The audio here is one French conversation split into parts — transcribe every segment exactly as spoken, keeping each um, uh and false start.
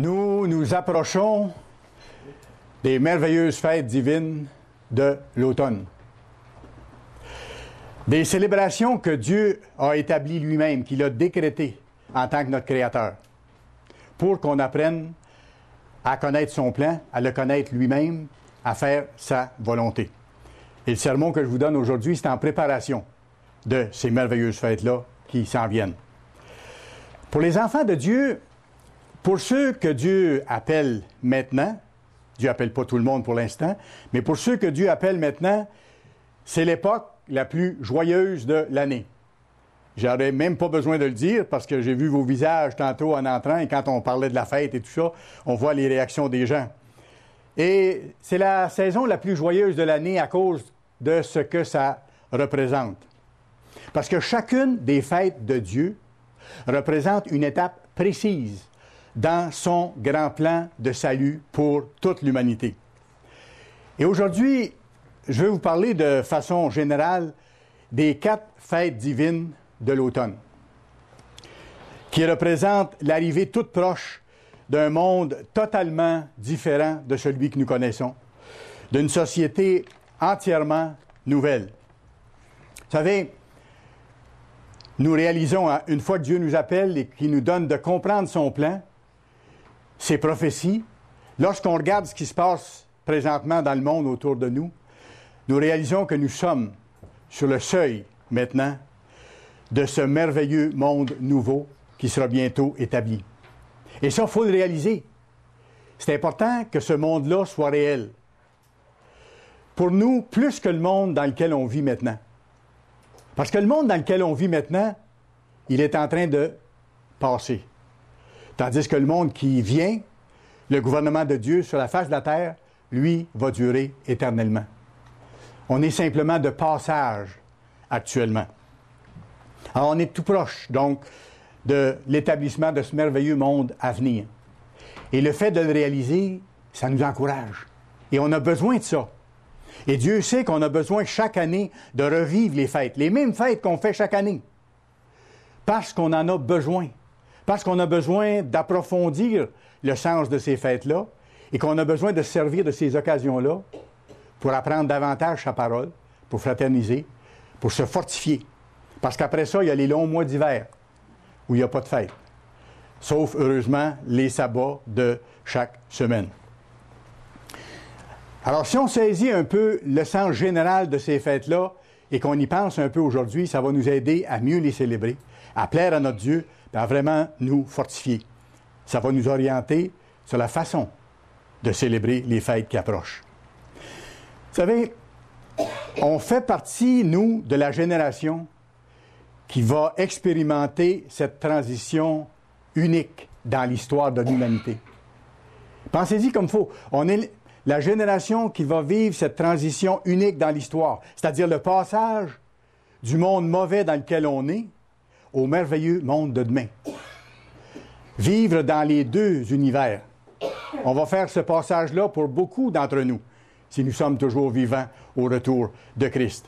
Nous nous approchons des merveilleuses fêtes divines de l'automne. Des célébrations que Dieu a établies lui-même, qu'il a décrétées en tant que notre Créateur, pour qu'on apprenne à connaître son plan, à le connaître lui-même, à faire sa volonté. Et le sermon que je vous donne aujourd'hui, c'est en préparation de ces merveilleuses fêtes-là qui s'en viennent. Pour les enfants de Dieu, pour ceux que Dieu appelle maintenant, Dieu n'appelle pas tout le monde pour l'instant, mais pour ceux que Dieu appelle maintenant, c'est l'époque la plus joyeuse de l'année. J'aurais même pas besoin de le dire parce que j'ai vu vos visages tantôt en entrant et quand on parlait de la fête et tout ça, on voit les réactions des gens. Et c'est la saison la plus joyeuse de l'année à cause de ce que ça représente. Parce que chacune des fêtes de Dieu représente une étape précise dans son grand plan de salut pour toute l'humanité. Et aujourd'hui, je vais vous parler de façon générale des quatre fêtes divines de l'automne, qui représentent l'arrivée toute proche d'un monde totalement différent de celui que nous connaissons, d'une société entièrement nouvelle. Vous savez, nous réalisons, une fois que Dieu nous appelle et qu'il nous donne de comprendre son plan, ses prophéties, lorsqu'on regarde ce qui se passe présentement dans le monde autour de nous, nous réalisons que nous sommes sur le seuil maintenant de ce merveilleux monde nouveau qui sera bientôt établi. Et ça, il faut le réaliser. C'est important que ce monde-là soit réel. Pour nous, plus que le monde dans lequel on vit maintenant. Parce que le monde dans lequel on vit maintenant, il est en train de passer. Tandis que le monde qui vient, le gouvernement de Dieu sur la face de la terre, lui, va durer éternellement. On est simplement de passage actuellement. Alors, on est tout proche, donc, de l'établissement de ce merveilleux monde à venir. Et le fait de le réaliser, ça nous encourage. Et on a besoin de ça. Et Dieu sait qu'on a besoin chaque année de revivre les fêtes, les mêmes fêtes qu'on fait chaque année. Parce qu'on en a besoin. Parce qu'on a besoin d'approfondir le sens de ces fêtes-là et qu'on a besoin de se servir de ces occasions-là pour apprendre davantage sa parole, pour fraterniser, pour se fortifier. Parce qu'après ça, il y a les longs mois d'hiver où il n'y a pas de fête. Sauf, heureusement, les sabbats de chaque semaine. Alors, si on saisit un peu le sens général de ces fêtes-là et qu'on y pense un peu aujourd'hui, ça va nous aider à mieux les célébrer, à plaire à notre Dieu, et à vraiment nous fortifier. Ça va nous orienter sur la façon de célébrer les fêtes qui approchent. Vous savez, on fait partie, nous, de la génération qui va expérimenter cette transition unique dans l'histoire de l'humanité. Pensez-y comme il faut. On est la génération qui va vivre cette transition unique dans l'histoire, c'est-à-dire le passage du monde mauvais dans lequel on est au merveilleux monde de demain. Vivre dans les deux univers. On va faire ce passage-là pour beaucoup d'entre nous, si nous sommes toujours vivants au retour de Christ.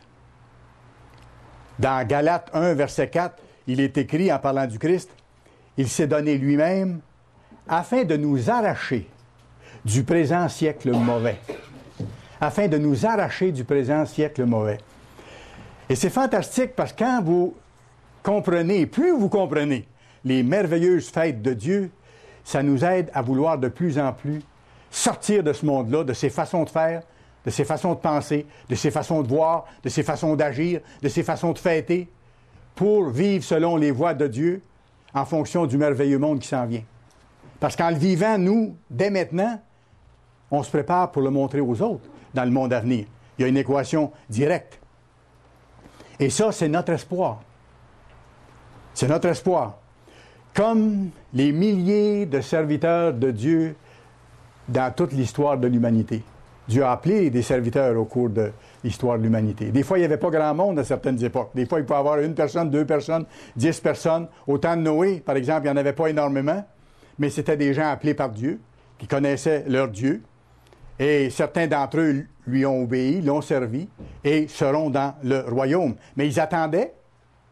Dans Galates un, verset quatre, il est écrit, en parlant du Christ, « Il s'est donné lui-même afin de nous arracher du présent siècle mauvais. » Afin de nous arracher du présent siècle mauvais. Et c'est fantastique parce que quand vous comprenez, plus vous comprenez les merveilleuses fêtes de Dieu, ça nous aide à vouloir de plus en plus sortir de ce monde-là, de ses façons de faire, de ses façons de penser, de ses façons de voir, de ses façons d'agir, de ses façons de fêter, pour vivre selon les voies de Dieu en fonction du merveilleux monde qui s'en vient. Parce qu'en le vivant, nous, dès maintenant, on se prépare pour le montrer aux autres dans le monde à venir. Il y a une équation directe. Et ça, c'est notre espoir. C'est notre espoir. Comme les milliers de serviteurs de Dieu dans toute l'histoire de l'humanité. Dieu a appelé des serviteurs au cours de l'histoire de l'humanité. Des fois, il n'y avait pas grand monde à certaines époques. Des fois, il peut y avoir une personne, deux personnes, dix personnes. Au temps de Noé, par exemple, il n'y en avait pas énormément, mais c'était des gens appelés par Dieu, qui connaissaient leur Dieu. Et certains d'entre eux lui ont obéi, l'ont servi, et seront dans le royaume. Mais ils attendaient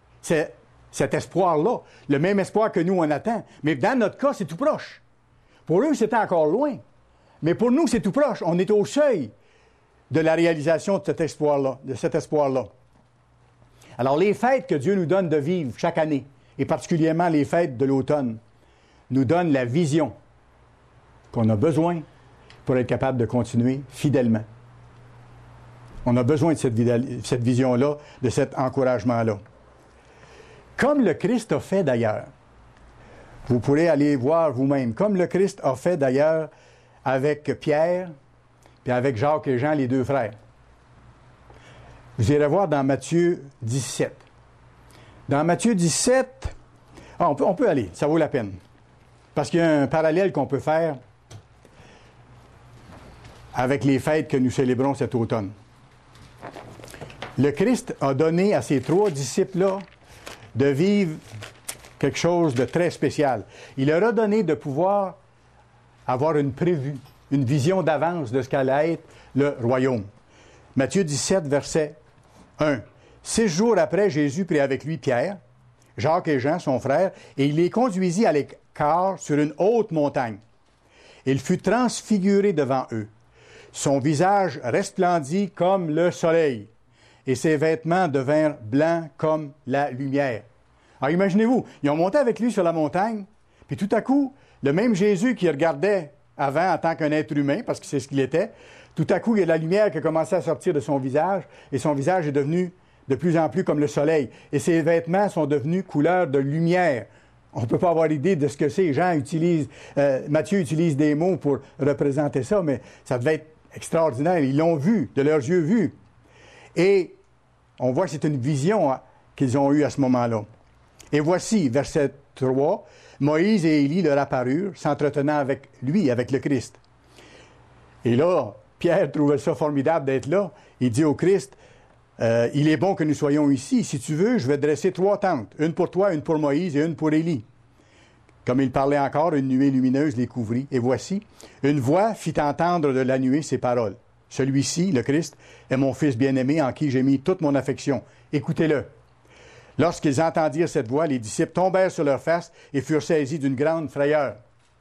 cet espoir-là, le même espoir que nous, on attend. Mais dans notre cas, c'est tout proche. Pour eux, c'était encore loin. Mais pour nous, c'est tout proche. On est au seuil de la réalisation de cet espoir-là, de cet espoir-là. Alors, les fêtes que Dieu nous donne de vivre chaque année, et particulièrement les fêtes de l'automne, nous donnent la vision qu'on a besoin pour être capable de continuer fidèlement. On a besoin de cette, cette vision-là, de cet encouragement-là. Comme le Christ a fait d'ailleurs, vous pourrez aller voir vous-même, comme le Christ a fait d'ailleurs avec Pierre, puis avec Jacques et Jean, les deux frères. Vous irez voir dans Matthieu dix-sept. Dans Matthieu dix-sept, ah, on, peut, on peut aller, ça vaut la peine. Parce qu'il y a un parallèle qu'on peut faire avec les fêtes que nous célébrons cet automne. Le Christ a donné à ces trois disciples-là de vivre quelque chose de très spécial. Il leur a donné de pouvoir avoir une prévue, une vision d'avance de ce qu'allait être le royaume. Matthieu dix-sept, verset un. Six jours après, Jésus prit avec lui Pierre, Jacques et Jean, son frère, et il les conduisit à l'écart sur une haute montagne. Il fut transfiguré devant eux. Son visage resplendit comme le soleil, et ses vêtements devinrent blancs comme la lumière. Alors imaginez-vous, ils ont monté avec lui sur la montagne, puis tout à coup, le même Jésus qui regardait avant en tant qu'un être humain, parce que c'est ce qu'il était, tout à coup, il y a de la lumière qui a commencé à sortir de son visage, et son visage est devenu de plus en plus comme le soleil. Et ses vêtements sont devenus couleur de lumière. On ne peut pas avoir l'idée de ce que c'est. Jean utilise, euh, Matthieu utilise des mots pour représenter ça, mais ça devait être extraordinaire. Ils l'ont vu, de leurs yeux vus. Et on voit que c'est une vision hein, qu'ils ont eue à ce moment-là. Et voici, verset trois, Moïse et Élie leur apparurent, s'entretenant avec lui, avec le Christ. Et là, Pierre trouvait ça formidable d'être là. Il dit au Christ, euh, il est bon que nous soyons ici. Si tu veux, je vais dresser trois tentes, une pour toi, une pour Moïse et une pour Élie. Comme il parlait encore, une nuée lumineuse les couvrit. Et voici, une voix fit entendre de la nuée ces paroles. Celui-ci, le Christ, est mon Fils bien-aimé en qui j'ai mis toute mon affection. Écoutez-le. Lorsqu'ils entendirent cette voix, les disciples tombèrent sur leurs faces et furent saisis d'une grande frayeur.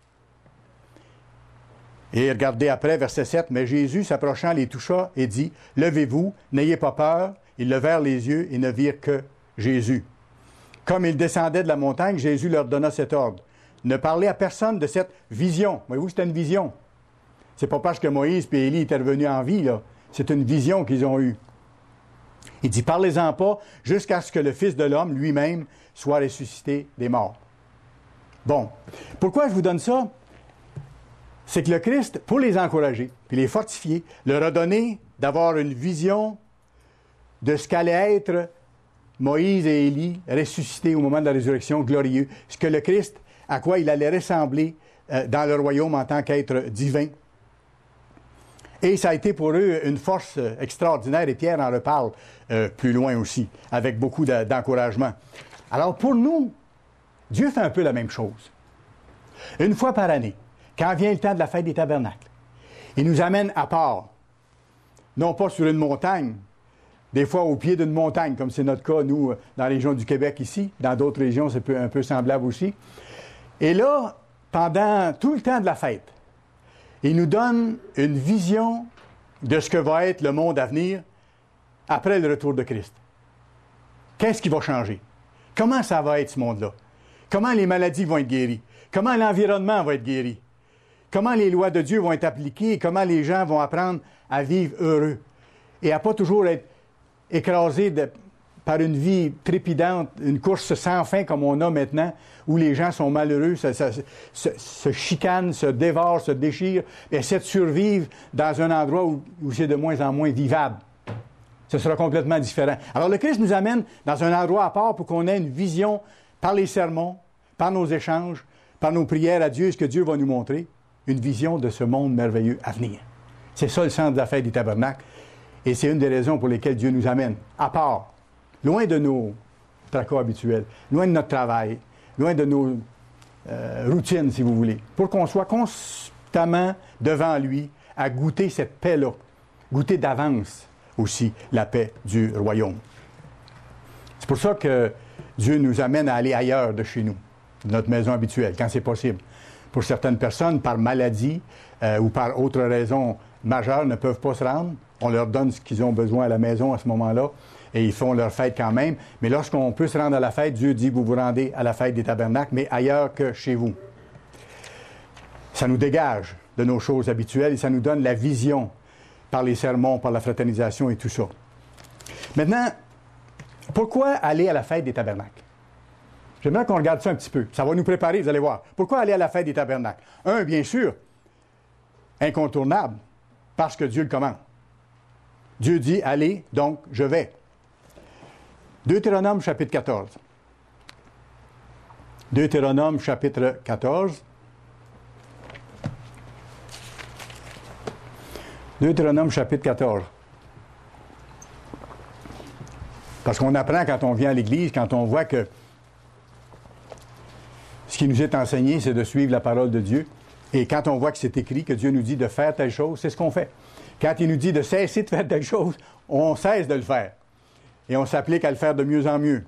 Et regardez après, verset sept, mais Jésus, s'approchant, les toucha et dit, « Levez-vous, n'ayez pas peur. » Ils levèrent les yeux et ne virent que Jésus. Comme ils descendaient de la montagne, Jésus leur donna cet ordre. Ne parlez à personne de cette vision. Voyez-vous, c'était une vision. C'est pas parce que Moïse et Élie étaient revenus en vie, là. C'est une vision qu'ils ont eue. Il dit, parlez-en pas jusqu'à ce que le Fils de l'homme lui-même soit ressuscité des morts. Bon. Pourquoi je vous donne ça? C'est que le Christ, pour les encourager, puis les fortifier, leur a donné d'avoir une vision de ce qu'allait être Moïse et Élie ressuscités au moment de la résurrection, glorieux. Ce que le Christ, à quoi il allait ressembler euh, dans le royaume en tant qu'être divin. Et ça a été pour eux une force extraordinaire, et Pierre en reparle euh, plus loin aussi, avec beaucoup de, d'encouragement. Alors pour nous, Dieu fait un peu la même chose. Une fois par année, quand vient le temps de la fête des tabernacles, il nous amène à part, non pas sur une montagne, des fois au pied d'une montagne, comme c'est notre cas, nous, dans la région du Québec ici, dans d'autres régions, c'est un peu semblable aussi. Et là, pendant tout le temps de la fête, il nous donne une vision de ce que va être le monde à venir après le retour de Christ. Qu'est-ce qui va changer? Comment ça va être ce monde-là? Comment les maladies vont être guéries? Comment l'environnement va être guéri? Comment les lois de Dieu vont être appliquées? Comment les gens vont apprendre à vivre heureux? Et à pas toujours être écrasés de, par une vie trépidante, une course sans fin comme on a maintenant, où les gens sont malheureux, se, se, se, se chicanent, se dévorent, se déchirent, et essaient de survivre dans un endroit où, où c'est de moins en moins vivable. Ce sera complètement différent. Alors le Christ nous amène dans un endroit à part pour qu'on ait une vision par les sermons, par nos échanges, par nos prières à Dieu, ce que Dieu va nous montrer, une vision de ce monde merveilleux à venir. C'est ça le sens de la fête des tabernacles. Et c'est une des raisons pour lesquelles Dieu nous amène, à part, loin de nos tracas habituels, loin de notre travail, loin de nos euh, routines, si vous voulez, pour qu'on soit constamment devant lui à goûter cette paix-là, goûter d'avance aussi la paix du royaume. C'est pour ça que Dieu nous amène à aller ailleurs de chez nous, de notre maison habituelle, quand c'est possible, pour certaines personnes, par maladie euh, ou par autre raison majeure, ne peuvent pas se rendre. On leur donne ce qu'ils ont besoin à la maison à ce moment-là et ils font leur fête quand même. Mais lorsqu'on peut se rendre à la fête, Dieu dit, vous vous rendez à la fête des tabernacles, mais ailleurs que chez vous. Ça nous dégage de nos choses habituelles et ça nous donne la vision par les sermons, par la fraternisation et tout ça. Maintenant, pourquoi aller à la fête des tabernacles? J'aimerais qu'on regarde ça un petit peu. Ça va nous préparer, vous allez voir. Pourquoi aller à la fête des tabernacles? Un, bien sûr, incontournable, parce que Dieu le commande. Dieu dit, allez, donc je vais. Deutéronome chapitre quatorze. Deutéronome chapitre quatorze. Deutéronome chapitre quatorze. Parce qu'on apprend quand on vient à l'Église, quand on voit que ce qui nous est enseigné, c'est de suivre la parole de Dieu. Et quand on voit que c'est écrit, que Dieu nous dit de faire telle chose, c'est ce qu'on fait. Quand il nous dit de cesser de faire telle chose, on cesse de le faire. Et on s'applique à le faire de mieux en mieux.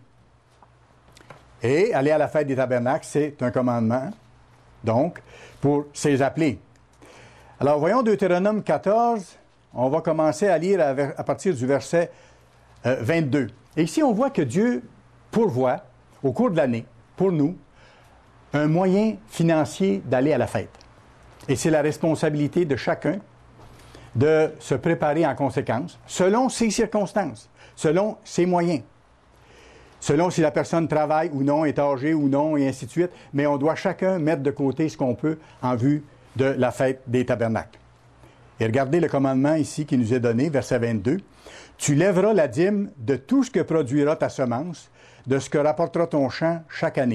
Et aller à la fête des tabernacles, c'est un commandement, donc, pour s'y appeler. Alors, voyons Deutéronome quatorze. On va commencer à lire à, à partir du verset euh, vingt-deux. Et ici, on voit que Dieu pourvoit, au cours de l'année, pour nous, un moyen financier d'aller à la fête. Et c'est la responsabilité de chacun de se préparer en conséquence, selon ses circonstances, selon ses moyens, selon si la personne travaille ou non, est âgée ou non, et ainsi de suite. Mais on doit chacun mettre de côté ce qu'on peut en vue de la fête des tabernacles. Et regardez le commandement ici qui nous est donné, verset vingt-deux. « Tu lèveras la dîme de tout ce que produira ta semence, de ce que rapportera ton champ chaque année. »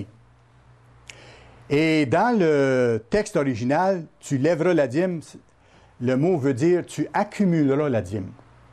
Et dans le texte original, « tu lèveras la dîme », le mot veut dire « tu accumuleras la dîme ».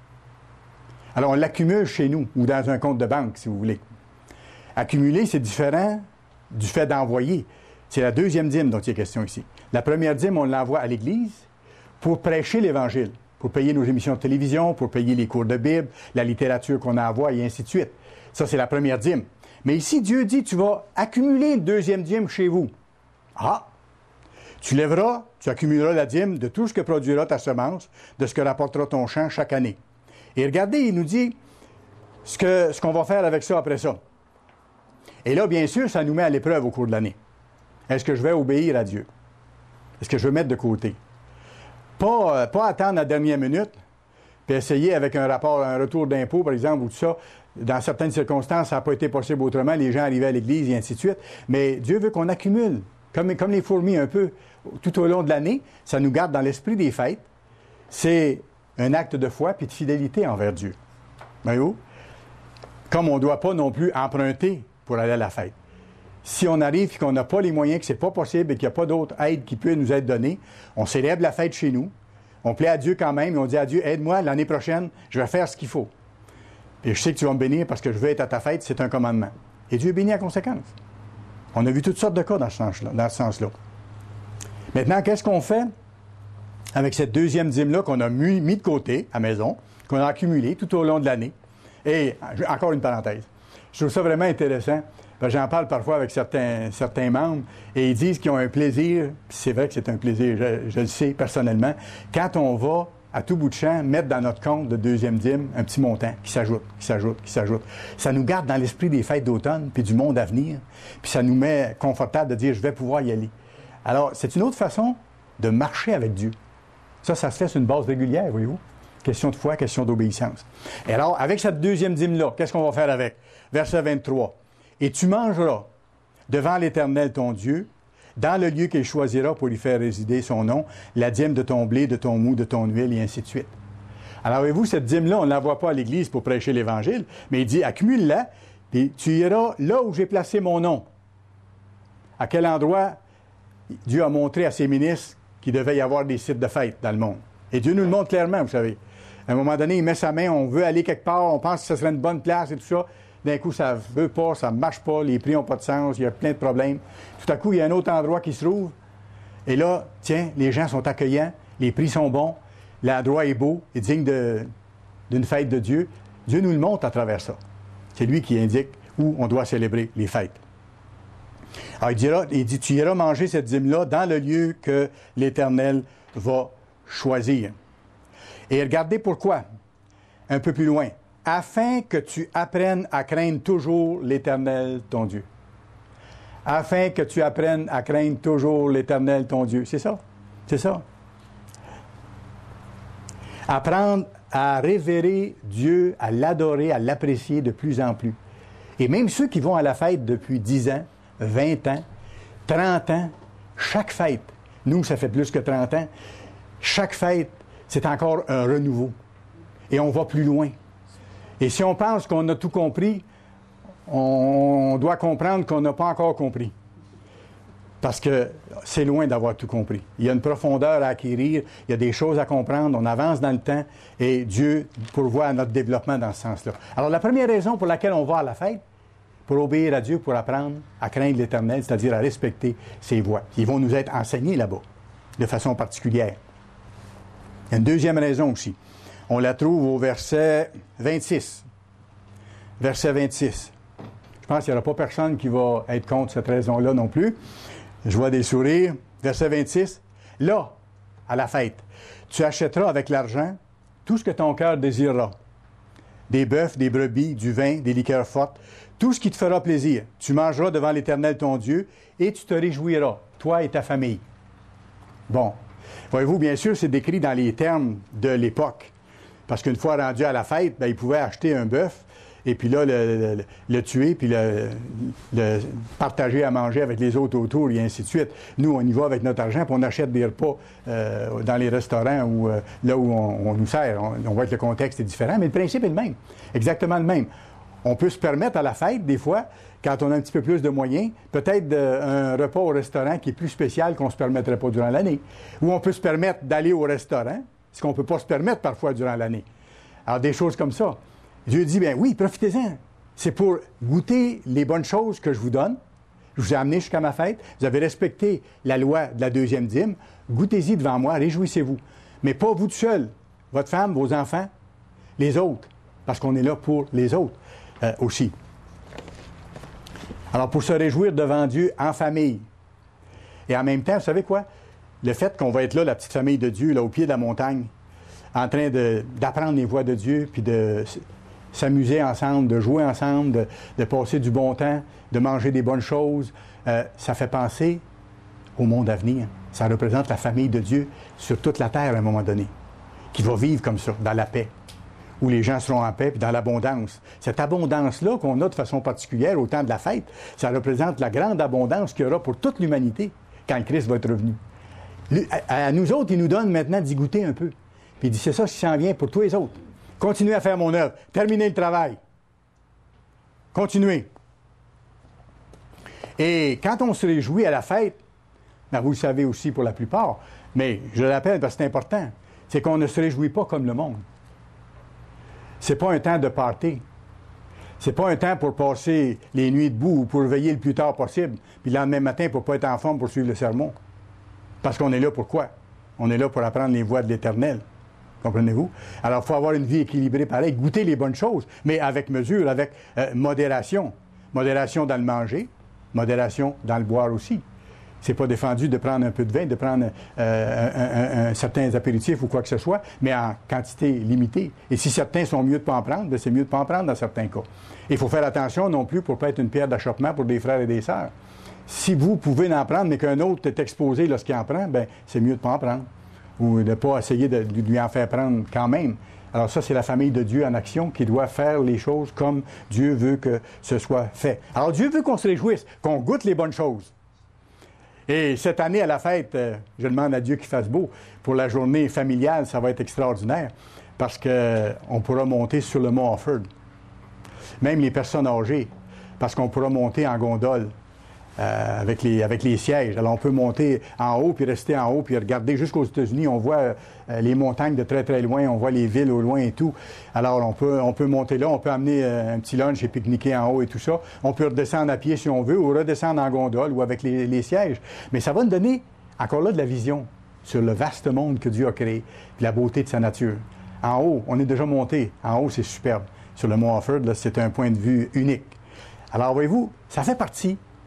Alors, on l'accumule chez nous ou dans un compte de banque, si vous voulez. Accumuler, c'est différent du fait d'envoyer. C'est la deuxième dîme dont il est question ici. La première dîme, on l'envoie à l'Église pour prêcher l'Évangile, pour payer nos émissions de télévision, pour payer les cours de Bible, la littérature qu'on envoie et ainsi de suite. Ça, c'est la première dîme. Mais ici, Dieu dit, tu vas accumuler une deuxième dîme chez vous. Ah! Tu lèveras, tu accumuleras la dîme de tout ce que produira ta semence, de ce que rapportera ton champ chaque année. Et regardez, il nous dit ce, que, ce qu'on va faire avec ça après ça. Et là, bien sûr, ça nous met à l'épreuve au cours de l'année. Est-ce que je vais obéir à Dieu? Est-ce que je vais mettre de côté? Pas, euh, pas attendre la dernière minute, puis essayer avec un rapport, un retour d'impôt, par exemple, ou tout ça. Dans certaines circonstances, ça n'a pas été possible autrement. Les gens arrivaient à l'Église et ainsi de suite. Mais Dieu veut qu'on accumule, comme, comme les fourmis un peu, tout au long de l'année. Ça nous garde dans l'esprit des fêtes. C'est un acte de foi puis de fidélité envers Dieu. Voyez-vous? Comme on ne doit pas non plus emprunter pour aller à la fête. Si on arrive et qu'on n'a pas les moyens, que ce n'est pas possible et qu'il n'y a pas d'autre aide qui peut nous être donnée, on célèbre la fête chez nous, on plaît à Dieu quand même et on dit à Dieu, aide-moi, l'année prochaine, je vais faire ce qu'il faut. Et je sais que tu vas me bénir parce que je veux être à ta fête, c'est un commandement. Et Dieu bénit en conséquence. On a vu toutes sortes de cas dans ce sens-là. Dans ce sens-là. Maintenant, qu'est-ce qu'on fait avec cette deuxième dîme-là qu'on a mis, mis de côté à la maison, qu'on a accumulé tout au long de l'année? Et encore une parenthèse. Je trouve ça vraiment intéressant. J'en parle parfois avec certains, certains membres et ils disent qu'ils ont un plaisir, puis c'est vrai que c'est un plaisir, je, je le sais personnellement, quand on va à tout bout de champ mettre dans notre compte de deuxième dîme un petit montant qui s'ajoute, qui s'ajoute, qui s'ajoute. Ça nous garde dans l'esprit des fêtes d'automne puis du monde à venir, puis ça nous met confortable de dire je vais pouvoir y aller. Alors, c'est une autre façon de marcher avec Dieu. Ça, ça se fait sur une base régulière, voyez-vous. Question de foi, question d'obéissance. Et alors, avec cette deuxième dîme-là, qu'est-ce qu'on va faire avec? Verset vingt-trois. Et tu mangeras devant l'Éternel ton Dieu, dans le lieu qu'il choisira pour y faire résider son nom, la dîme de ton blé, de ton mou, de ton huile, et ainsi de suite. Alors, voyez-vous, cette dîme-là, on ne la voit pas à l'Église pour prêcher l'Évangile, mais il dit, accumule-la, puis tu iras là où j'ai placé mon nom. À quel endroit Dieu a montré à ses ministres qu'il devait y avoir des sites de fête dans le monde. Et Dieu nous le montre clairement, vous savez. À un moment donné, il met sa main, on veut aller quelque part, on pense que ce serait une bonne place et tout ça. D'un coup, ça ne veut pas, ça ne marche pas, les prix n'ont pas de sens, il y a plein de problèmes. Tout à coup, il y a un autre endroit qui se trouve. Et là, tiens, les gens sont accueillants, les prix sont bons, l'endroit est beau, est digne de, d'une fête de Dieu. Dieu nous le montre à travers ça. C'est lui qui indique où on doit célébrer les fêtes. Alors, il, dira, il dit, tu iras manger cette dîme-là dans le lieu que l'Éternel va choisir. Et regardez pourquoi. Un peu plus loin. Afin que tu apprennes à craindre toujours l'Éternel, ton Dieu. Afin que tu apprennes à craindre toujours l'Éternel, ton Dieu. C'est ça. C'est ça. Apprendre à révérer Dieu, à l'adorer, à l'apprécier de plus en plus. Et même ceux qui vont à la fête depuis dix ans, vingt ans, trente ans, chaque fête, nous, ça fait plus que trente ans, chaque fête, c'est encore un renouveau. Et on va plus loin. Et si on pense qu'on a tout compris, on doit comprendre qu'on n'a pas encore compris. Parce que c'est loin d'avoir tout compris. Il y a une profondeur à acquérir, il y a des choses à comprendre, on avance dans le temps, et Dieu pourvoit à notre développement dans ce sens-là. Alors, la première raison pour laquelle on va à la fête, pour obéir à Dieu, pour apprendre à craindre l'Éternel, c'est-à-dire à respecter ses voies. Ils vont nous être enseignés là-bas, de façon particulière. Il y a une deuxième raison aussi. On la trouve au verset vingt-six. Verset vingt-six. Je pense qu'il n'y aura pas personne qui va être contre cette raison-là non plus. Je vois des sourires. Verset vingt-six. Là, à la fête, tu achèteras avec l'argent tout ce que ton cœur désirera. Des bœufs, des brebis, du vin, des liqueurs fortes, tout ce qui te fera plaisir. Tu mangeras devant l'Éternel ton Dieu et tu te réjouiras, toi et ta famille. Bon. Voyez-vous, bien sûr, c'est décrit dans les termes de l'époque. Parce qu'une fois rendu à la fête, bien, ils pouvaient acheter un bœuf et puis là, le, le, le tuer, puis le, le partager à manger avec les autres autour, et ainsi de suite. Nous, on y va avec notre argent, puis on achète des repas euh, dans les restaurants ou euh, là où on, on nous sert. On, on voit que le contexte est différent, mais le principe est le même. Exactement le même. On peut se permettre à la fête, des fois, quand on a un petit peu plus de moyens, peut-être de, un repas au restaurant qui est plus spécial qu'on ne se permettrait pas durant l'année. Ou on peut se permettre d'aller au restaurant, ce qu'on ne peut pas se permettre parfois durant l'année. Alors, des choses comme ça. Dieu dit, bien oui, profitez-en. C'est pour goûter les bonnes choses que je vous donne. Je vous ai amené jusqu'à ma fête. Vous avez respecté la loi de la deuxième dîme. Goûtez-y devant moi, réjouissez-vous. Mais pas vous tout seul. Votre femme, vos enfants, les autres. Parce qu'on est là pour les autres euh, aussi. Alors, pour se réjouir devant Dieu en famille. Et en même temps, vous savez quoi? Le fait qu'on va être là, la petite famille de Dieu, là, au pied de la montagne, en train de, d'apprendre les voies de Dieu, puis de s'amuser ensemble, de jouer ensemble, de, de passer du bon temps, de manger des bonnes choses, euh, ça fait penser au monde à venir. Ça représente la famille de Dieu sur toute la terre à un moment donné, qui va vivre comme ça, dans la paix, où les gens seront en paix, puis dans l'abondance. Cette abondance-là qu'on a de façon particulière au temps de la fête, ça représente la grande abondance qu'il y aura pour toute l'humanité quand le Christ va être revenu. À, à nous autres, il nous donne maintenant d'y goûter un peu. Puis il dit, c'est ça qui s'en vient pour tous les autres. Continuez à faire mon œuvre. Terminez le travail. Continuez. Et quand on se réjouit à la fête, ben vous le savez aussi pour la plupart, mais je le rappelle parce que c'est important, c'est qu'on ne se réjouit pas comme le monde. C'est pas un temps de party. C'est pas un temps pour passer les nuits debout ou pour veiller le plus tard possible, puis le lendemain matin pour pas être en forme pour suivre le sermon. Parce qu'on est là pour quoi? On est là pour apprendre les voies de l'Éternel. Comprenez-vous? Alors, il faut avoir une vie équilibrée pareil, goûter les bonnes choses, mais avec mesure, avec euh, modération. Modération dans le manger, modération dans le boire aussi. C'est pas défendu de prendre un peu de vin, de prendre euh, un, un, un, certains apéritifs ou quoi que ce soit, mais en quantité limitée. Et si certains sont mieux de ne pas en prendre, bien, c'est mieux de ne pas en prendre dans certains cas. Il faut faire attention non plus pour ne pas être une pierre d'achoppement pour des frères et des sœurs. Si vous pouvez en prendre, mais qu'un autre est exposé lorsqu'il en prend, bien, c'est mieux de ne pas en prendre. Ou de ne pas essayer de, de lui en faire prendre quand même. Alors ça, c'est la famille de Dieu en action qui doit faire les choses comme Dieu veut que ce soit fait. Alors Dieu veut qu'on se réjouisse, qu'on goûte les bonnes choses. Et cette année, à la fête, euh, je demande à Dieu qu'il fasse beau. Pour la journée familiale, ça va être extraordinaire parce qu'on euh, pourra monter sur le mont Offord. Même les personnes âgées, parce qu'on pourra monter en gondole. Euh, avec, les, avec les sièges. Alors, on peut monter en haut, puis rester en haut, puis regarder jusqu'aux États-Unis. On voit euh, les montagnes de très, très loin. On voit les villes au loin et tout. Alors, on peut, on peut monter là. On peut amener euh, un petit lunch et pique-niquer en haut et tout ça. On peut redescendre à pied si on veut, ou redescendre en gondole ou avec les, les sièges. Mais ça va nous donner, encore là, de la vision sur le vaste monde que Dieu a créé, puis la beauté de sa nature. En haut, on est déjà monté. En haut, c'est superbe. Sur le mont Offord, là, c'est un point de vue unique. Alors, voyez-vous, ça fait partie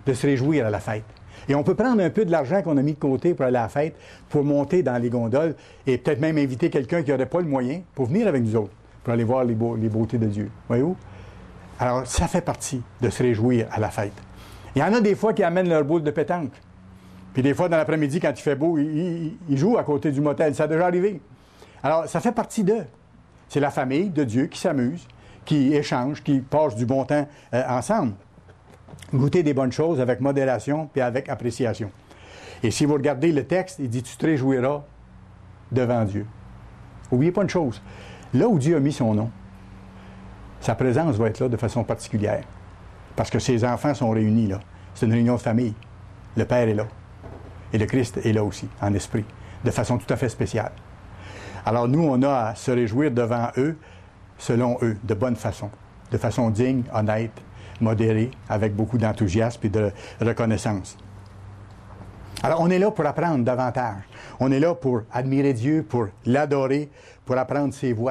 de se réjouir à la fête. Et on peut prendre un peu de l'argent qu'on a mis de côté pour aller à la fête, pour monter dans les gondoles et peut-être même inviter quelqu'un qui n'aurait pas le moyen pour venir avec nous autres, pour aller voir les, beaux, les beautés de Dieu. Voyez-vous? Alors, ça fait partie de se réjouir à la fête. Il y en a des fois qui amènent leur boule de pétanque. Puis des fois, dans l'après-midi, quand il fait beau, ils, ils, ils jouent à côté du motel. Ça a déjà arrivé. Alors, ça fait partie d'eux. C'est la famille de Dieu qui s'amuse, qui échange, qui passe du bon temps euh, ensemble. Goûter des bonnes choses avec modération puis avec appréciation. Et si vous regardez le texte, il dit « Tu te réjouiras devant Dieu ». N'oubliez pas une chose. Là où Dieu a mis son nom, sa présence va être là de façon particulière. Parce que ses enfants sont réunis là. C'est une réunion de famille. Le Père est là. Et le Christ est là aussi, en esprit, de façon tout à fait spéciale. Alors nous, on a à se réjouir devant eux, selon eux, de bonne façon, de façon digne, honnête, modérée, avec beaucoup d'enthousiasme et de reconnaissance. Alors on est là pour apprendre davantage. On est là pour admirer Dieu, pour l'adorer, pour apprendre ses voies.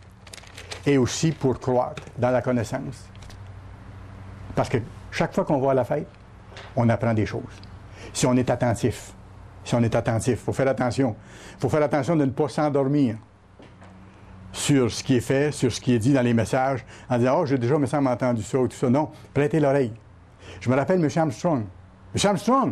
Et aussi pour croître dans la connaissance. Parce que chaque fois qu'on va à la fête, on apprend des choses. Si on est attentif. Si on est attentif. Il faut faire attention. Il faut faire attention de ne pas s'endormir sur ce qui est fait, sur ce qui est dit dans les messages, en disant « Oh, j'ai déjà, me semble, entendu ça ou tout ça. » Non, prêtez l'oreille. Je me rappelle M. Armstrong. M. Armstrong,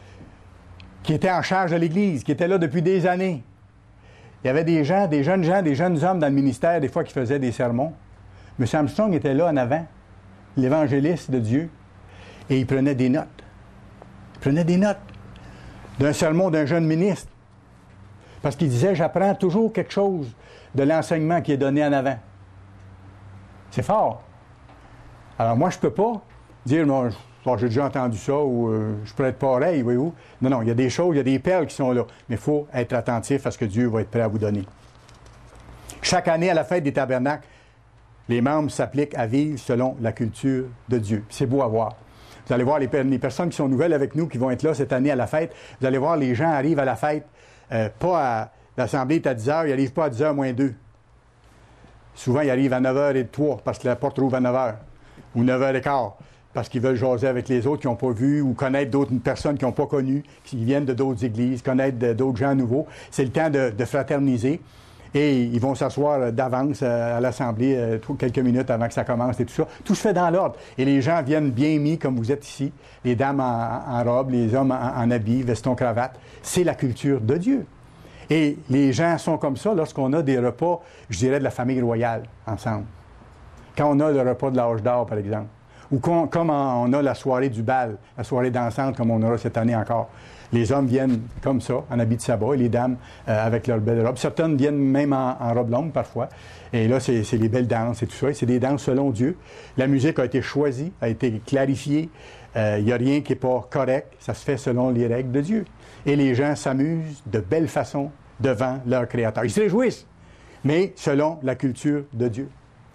qui était en charge de l'Église, qui était là depuis des années. Il y avait des gens, des jeunes gens, des jeunes hommes dans le ministère, des fois, qui faisaient des sermons. M. Armstrong était là en avant, l'évangéliste de Dieu, et il prenait des notes. Il prenait des notes d'un sermon d'un jeune ministre. Parce qu'il disait, j'apprends toujours quelque chose de l'enseignement qui est donné en avant. C'est fort. Alors moi, je ne peux pas dire, non, j'ai déjà entendu ça, ou euh, je pourrais être pareil, voyez-vous. Non, non, il y a des choses, il y a des perles qui sont là. Mais il faut être attentif à ce que Dieu va être prêt à vous donner. Chaque année, à la fête des tabernacles, les membres s'appliquent à vivre selon la culture de Dieu. C'est beau à voir. Vous allez voir les, les personnes qui sont nouvelles avec nous, qui vont être là cette année à la fête. Vous allez voir, les gens arrivent à la fête, euh, pas à... L'assemblée est à dix heures, ils n'arrivent pas à dix heures moins deux. Souvent, ils arrivent à neuf heures trente parce que la porte rouvre à neuf heures. Ou neuf heures quinze parce qu'ils veulent jaser avec les autres qui n'ont pas vu ou connaître d'autres personnes qui n'ont pas connues, qui viennent de d'autres églises, connaître de, d'autres gens nouveaux. C'est le temps de, de fraterniser. Et ils vont s'asseoir d'avance à l'Assemblée euh, quelques minutes avant que ça commence et tout ça. Tout se fait dans l'ordre. Et les gens viennent bien mis comme vous êtes ici. Les dames en, en robe, les hommes en, en habits, veston, cravate. C'est la culture de Dieu. Et les gens sont comme ça lorsqu'on a des repas, je dirais, de la famille royale ensemble. Quand on a le repas de l'âge d'or, par exemple. Ou quand, comme on a la soirée du bal, la soirée dansante, comme on aura cette année encore. Les hommes viennent comme ça, en habit de sabbat, et les dames euh, avec leurs belles robes. Certaines viennent même en, en robe longue, parfois. Et là, c'est, c'est les belles danses et tout ça. Et c'est des danses selon Dieu. La musique a été choisie, a été clarifiée. Il euh, n'y a rien qui n'est pas correct. Ça se fait selon les règles de Dieu. Et les gens s'amusent de belle façon devant leur Créateur. Ils se réjouissent, mais selon la culture de Dieu.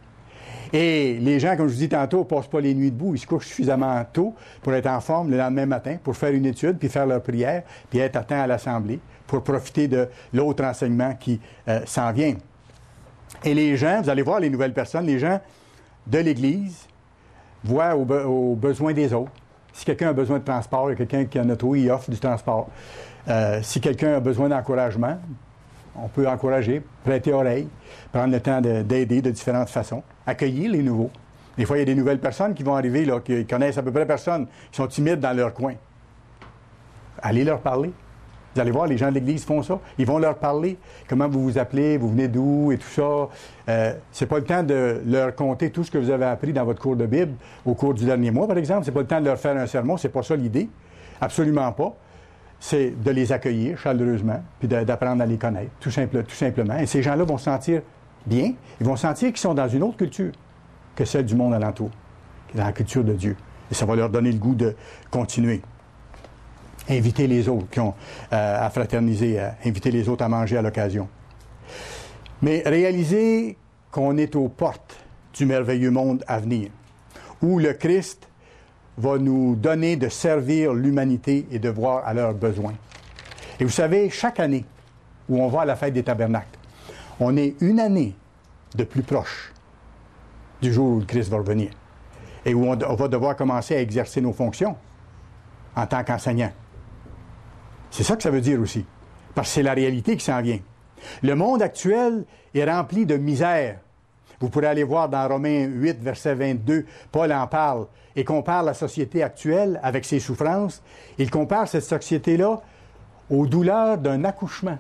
Et les gens, comme je vous dis tantôt, ne passent pas les nuits debout. Ils se couchent suffisamment tôt pour être en forme le lendemain matin, pour faire une étude, puis faire leur prière, puis être à temps à l'Assemblée, pour profiter de l'autre enseignement qui euh, s'en vient. Et les gens, vous allez voir les nouvelles personnes, les gens de l'Église voient aux, be- aux besoins des autres. Si quelqu'un a besoin de transport, il y a quelqu'un qui en a trouvé, il offre du transport. Euh, si quelqu'un a besoin d'encouragement, on peut encourager, prêter oreille, prendre le temps de, d'aider de différentes façons, accueillir les nouveaux. Des fois, il y a des nouvelles personnes qui vont arriver, là, qui connaissent à peu près personne, qui sont timides dans leur coin. Allez leur parler. Vous allez voir, les gens de l'Église font ça. Ils vont leur parler. Comment vous vous appelez, vous venez d'où et tout ça. Euh, c'est pas le temps de leur conter tout ce que vous avez appris dans votre cours de Bible au cours du dernier mois, par exemple. C'est pas le temps de leur faire un sermon. C'est pas ça l'idée. Absolument pas. C'est de les accueillir chaleureusement, puis de, d'apprendre à les connaître, tout, simple, tout simplement. Et ces gens-là vont se sentir bien. Ils vont sentir qu'ils sont dans une autre culture que celle du monde alentour, dans la culture de Dieu. Et ça va leur donner le goût de continuer. Inviter les autres qui ont euh, à fraterniser, à inviter les autres à manger à l'occasion. Mais réaliser qu'on est aux portes du merveilleux monde à venir, où le Christ va nous donner de servir l'humanité et de voir à leurs besoins. Et vous savez, chaque année où on va à la fête des tabernacles, on est une année de plus proche du jour où le Christ va revenir et où on, on va devoir commencer à exercer nos fonctions. en tant qu'enseignant. C'est ça que ça veut dire aussi, parce que c'est la réalité qui s'en vient. Le monde actuel est rempli de misère. Vous pourrez aller voir dans Romains huit, verset vingt-deux, Paul en parle et compare la société actuelle avec ses souffrances. Il compare cette société-là aux douleurs d'un accouchement.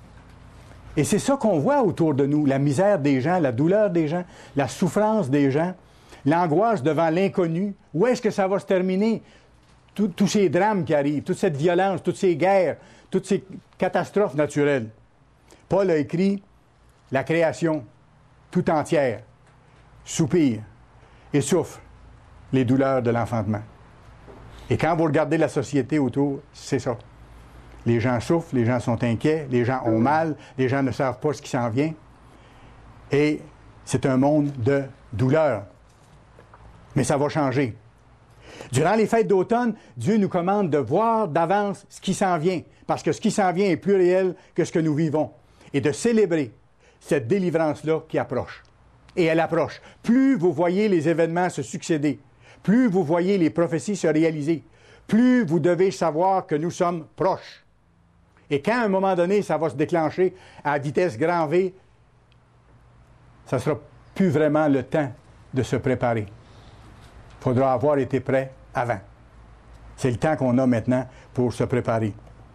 Et c'est ça qu'on voit autour de nous, la misère des gens, la douleur des gens, la souffrance des gens, l'angoisse devant l'inconnu. Où est-ce que ça va se terminer? Tout, tous ces drames qui arrivent, toute cette violence, toutes ces guerres, toutes ces catastrophes naturelles. Paul a écrit la création tout entière soupire et souffre les douleurs de l'enfantement. Et quand vous regardez la société autour, c'est ça. Les gens souffrent, les gens sont inquiets, les gens ont mal, les gens ne savent pas ce qui s'en vient. Et c'est un monde de douleur. Mais ça va changer. Durant les fêtes d'automne, Dieu nous commande de voir d'avance ce qui s'en vient, parce que ce qui s'en vient est plus réel que ce que nous vivons, et de célébrer cette délivrance-là qui approche. Et elle approche. Plus vous voyez les événements se succéder, plus vous voyez les prophéties se réaliser, plus vous devez savoir que nous sommes proches. Et quand, à un moment donné, ça va se déclencher à vitesse grand V, ça ne sera plus vraiment le temps de se préparer. Il faudra avoir été prêt avant. C'est le temps qu'on a maintenant pour se préparer.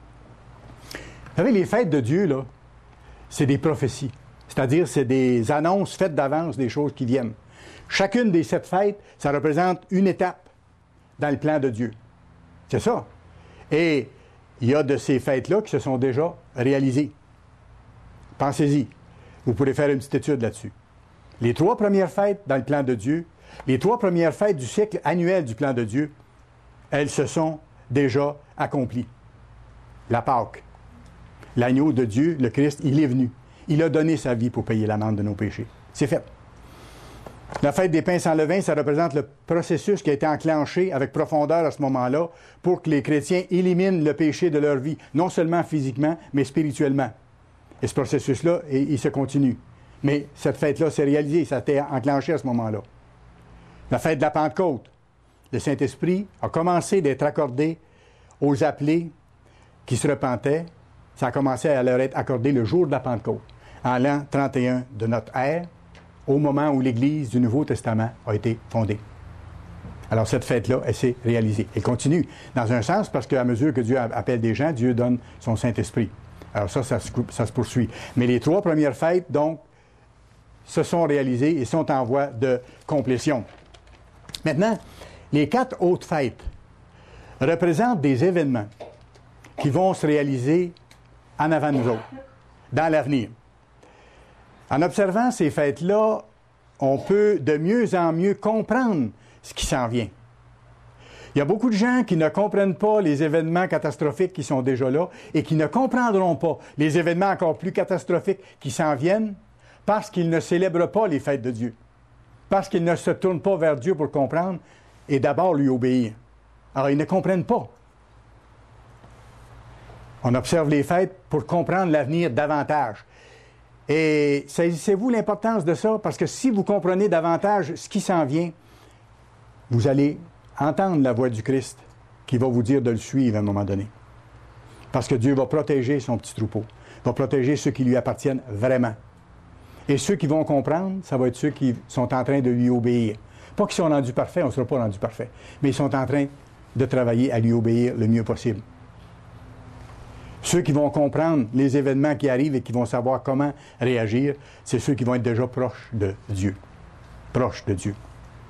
Vous savez, les fêtes de Dieu, là, c'est des prophéties. C'est-à-dire, c'est des annonces faites d'avance des choses qui viennent. Chacune des sept fêtes, ça représente une étape dans le plan de Dieu. C'est ça. Et il y a de ces fêtes-là qui se sont déjà réalisées. Pensez-y. Vous pourrez faire une petite étude là-dessus. Les trois premières fêtes dans le plan de Dieu, les trois premières fêtes du cycle annuel du plan de Dieu, elles se sont déjà accomplies. La Pâque. L'agneau de Dieu, le Christ, il est venu. Il a donné sa vie pour payer l'amende de nos péchés. C'est fait. La fête des pains sans levain, ça représente le processus qui a été enclenché avec profondeur à ce moment-là pour que les chrétiens éliminent le péché de leur vie, non seulement physiquement, mais spirituellement. Et ce processus-là, il se continue. Mais cette fête-là s'est réalisée, ça a été enclenché à ce moment-là. La fête de la Pentecôte. Le Saint-Esprit a commencé d'être accordé aux appelés qui se repentaient. Ça a commencé à leur être accordé le jour de la Pentecôte, en l'an trente et un de notre ère, au moment où l'Église du Nouveau Testament a été fondée. Alors cette fête-là, elle s'est réalisée. Elle continue, dans un sens, parce qu'à mesure que Dieu appelle des gens, Dieu donne son Saint-Esprit. Alors ça, ça se, ça se poursuit. Mais les trois premières fêtes, donc, se sont réalisées et sont en voie de complétion. Maintenant, les quatre autres fêtes représentent des événements qui vont se réaliser en avant de nous autres, dans l'avenir. En observant ces fêtes-là, on peut de mieux en mieux comprendre ce qui s'en vient. Il y a beaucoup de gens qui ne comprennent pas les événements catastrophiques qui sont déjà là et qui ne comprendront pas les événements encore plus catastrophiques qui s'en viennent parce qu'ils ne célèbrent pas les fêtes de Dieu, parce qu'ils ne se tournent pas vers Dieu pour comprendre et d'abord lui obéir. Alors, ils ne comprennent pas. On observe les fêtes pour comprendre l'avenir davantage. Et saisissez-vous l'importance de ça, parce que si vous comprenez davantage ce qui s'en vient, vous allez entendre la voix du Christ qui va vous dire de le suivre à un moment donné. Parce que Dieu va protéger son petit troupeau, va protéger ceux qui lui appartiennent vraiment. Et ceux qui vont comprendre, ça va être ceux qui sont en train de lui obéir. Pas qu'ils sont rendus parfaits, on ne sera pas rendus parfaits, mais ils sont en train de travailler à lui obéir le mieux possible. Ceux qui vont comprendre les événements qui arrivent et qui vont savoir comment réagir, c'est ceux qui vont être déjà proches de Dieu. Proches de Dieu.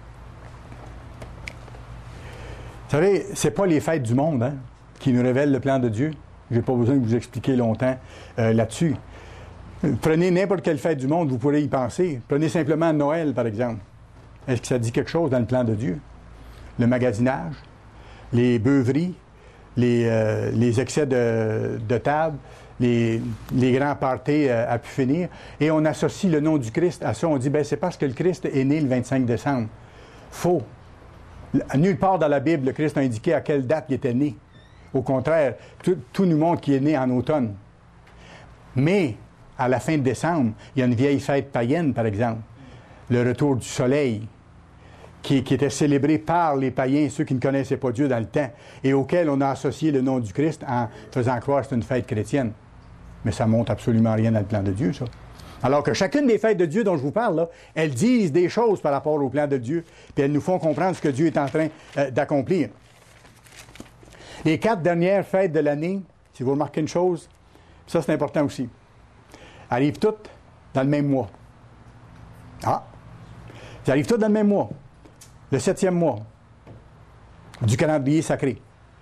Vous savez, ce n'est pas les fêtes du monde hein, qui nous révèlent le plan de Dieu. Je n'ai pas besoin de vous expliquer longtemps euh, là-dessus. Prenez n'importe quelle fête du monde, vous pourrez y penser. Prenez simplement Noël, par exemple. Est-ce que ça dit quelque chose dans le plan de Dieu? Le magasinage, les beuveries, les, euh, les excès de, de table, les, les grands parties euh, à pu finir. Et on associe le nom du Christ à ça. On dit, ben c'est parce que le Christ est né le vingt-cinq décembre. Faux. Nulle part dans la Bible, le Christ a indiqué à quelle date il était né. Au contraire, tout, tout nous montre qu'il est né en automne. Mais, à la fin de décembre, il y a une vieille fête païenne, par exemple. Le retour du soleil. qui, qui était célébré par les païens, ceux qui ne connaissaient pas Dieu dans le temps, et auquel on a associé le nom du Christ en faisant croire que c'est une fête chrétienne. Mais ça ne montre absolument rien dans le plan de Dieu, ça. Alors que chacune des fêtes de Dieu dont je vous parle, là, elles disent des choses par rapport au plan de Dieu, puis elles nous font comprendre ce que Dieu est en train euh, d'accomplir. Les quatre dernières fêtes de l'année, si vous remarquez une chose, ça c'est important aussi, arrivent toutes dans le même mois. Ah! Elles arrivent toutes dans le même mois. Le septième mois du calendrier sacré.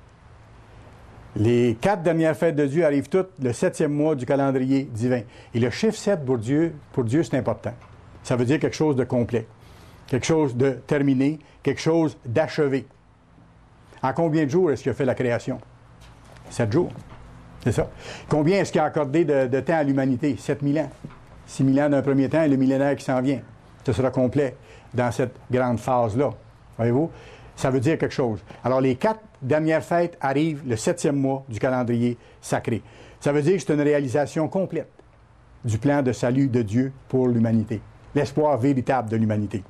Les quatre dernières fêtes de Dieu arrivent toutes le septième mois du calendrier divin. Et le chiffre sept pour Dieu, pour Dieu, c'est important. Ça veut dire quelque chose de complet, quelque chose de terminé, quelque chose d'achevé. En combien de jours est-ce qu'il a fait la création? Sept jours. C'est ça. Combien est-ce qu'il a accordé de, de temps à l'humanité? Sept mille ans. Six mille ans d'un premier temps et le millénaire qui s'en vient. Ce sera complet dans cette grande phase-là. Voyez-vous? Ça veut dire quelque chose. Alors, les quatre dernières fêtes arrivent le septième mois du calendrier sacré. Ça veut dire que c'est une réalisation complète du plan de salut de Dieu pour l'humanité. L'espoir véritable de l'humanité.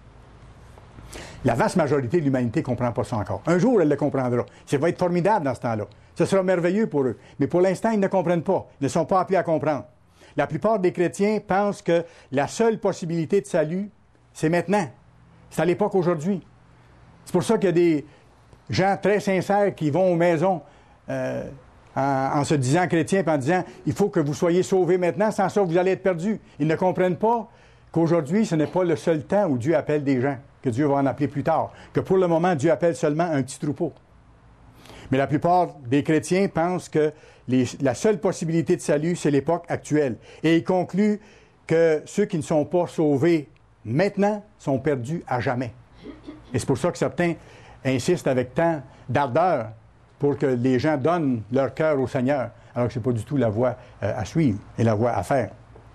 La vaste majorité de l'humanité ne comprend pas ça encore. Un jour, elle le comprendra. Ça va être formidable dans ce temps-là. Ce sera merveilleux pour eux. Mais pour l'instant, ils ne comprennent pas. Ils ne sont pas appelés à comprendre. La plupart des chrétiens pensent que la seule possibilité de salut, c'est maintenant. C'est à l'époque aujourd'hui. C'est pour ça qu'il y a des gens très sincères qui vont aux maisons euh, en, en se disant chrétiens et en disant « Il faut que vous soyez sauvés maintenant, sans ça vous allez être perdus ». Ils ne comprennent pas qu'aujourd'hui, ce n'est pas le seul temps où Dieu appelle des gens, que Dieu va en appeler plus tard, que pour le moment, Dieu appelle seulement un petit troupeau. Mais la plupart des chrétiens pensent que les, la seule possibilité de salut, c'est l'époque actuelle. Et ils concluent que ceux qui ne sont pas sauvés maintenant sont perdus à jamais. Et c'est pour ça que certains insistent avec tant d'ardeur pour que les gens donnent leur cœur au Seigneur, alors que ce n'est pas du tout la voie euh, à suivre et la voie à faire.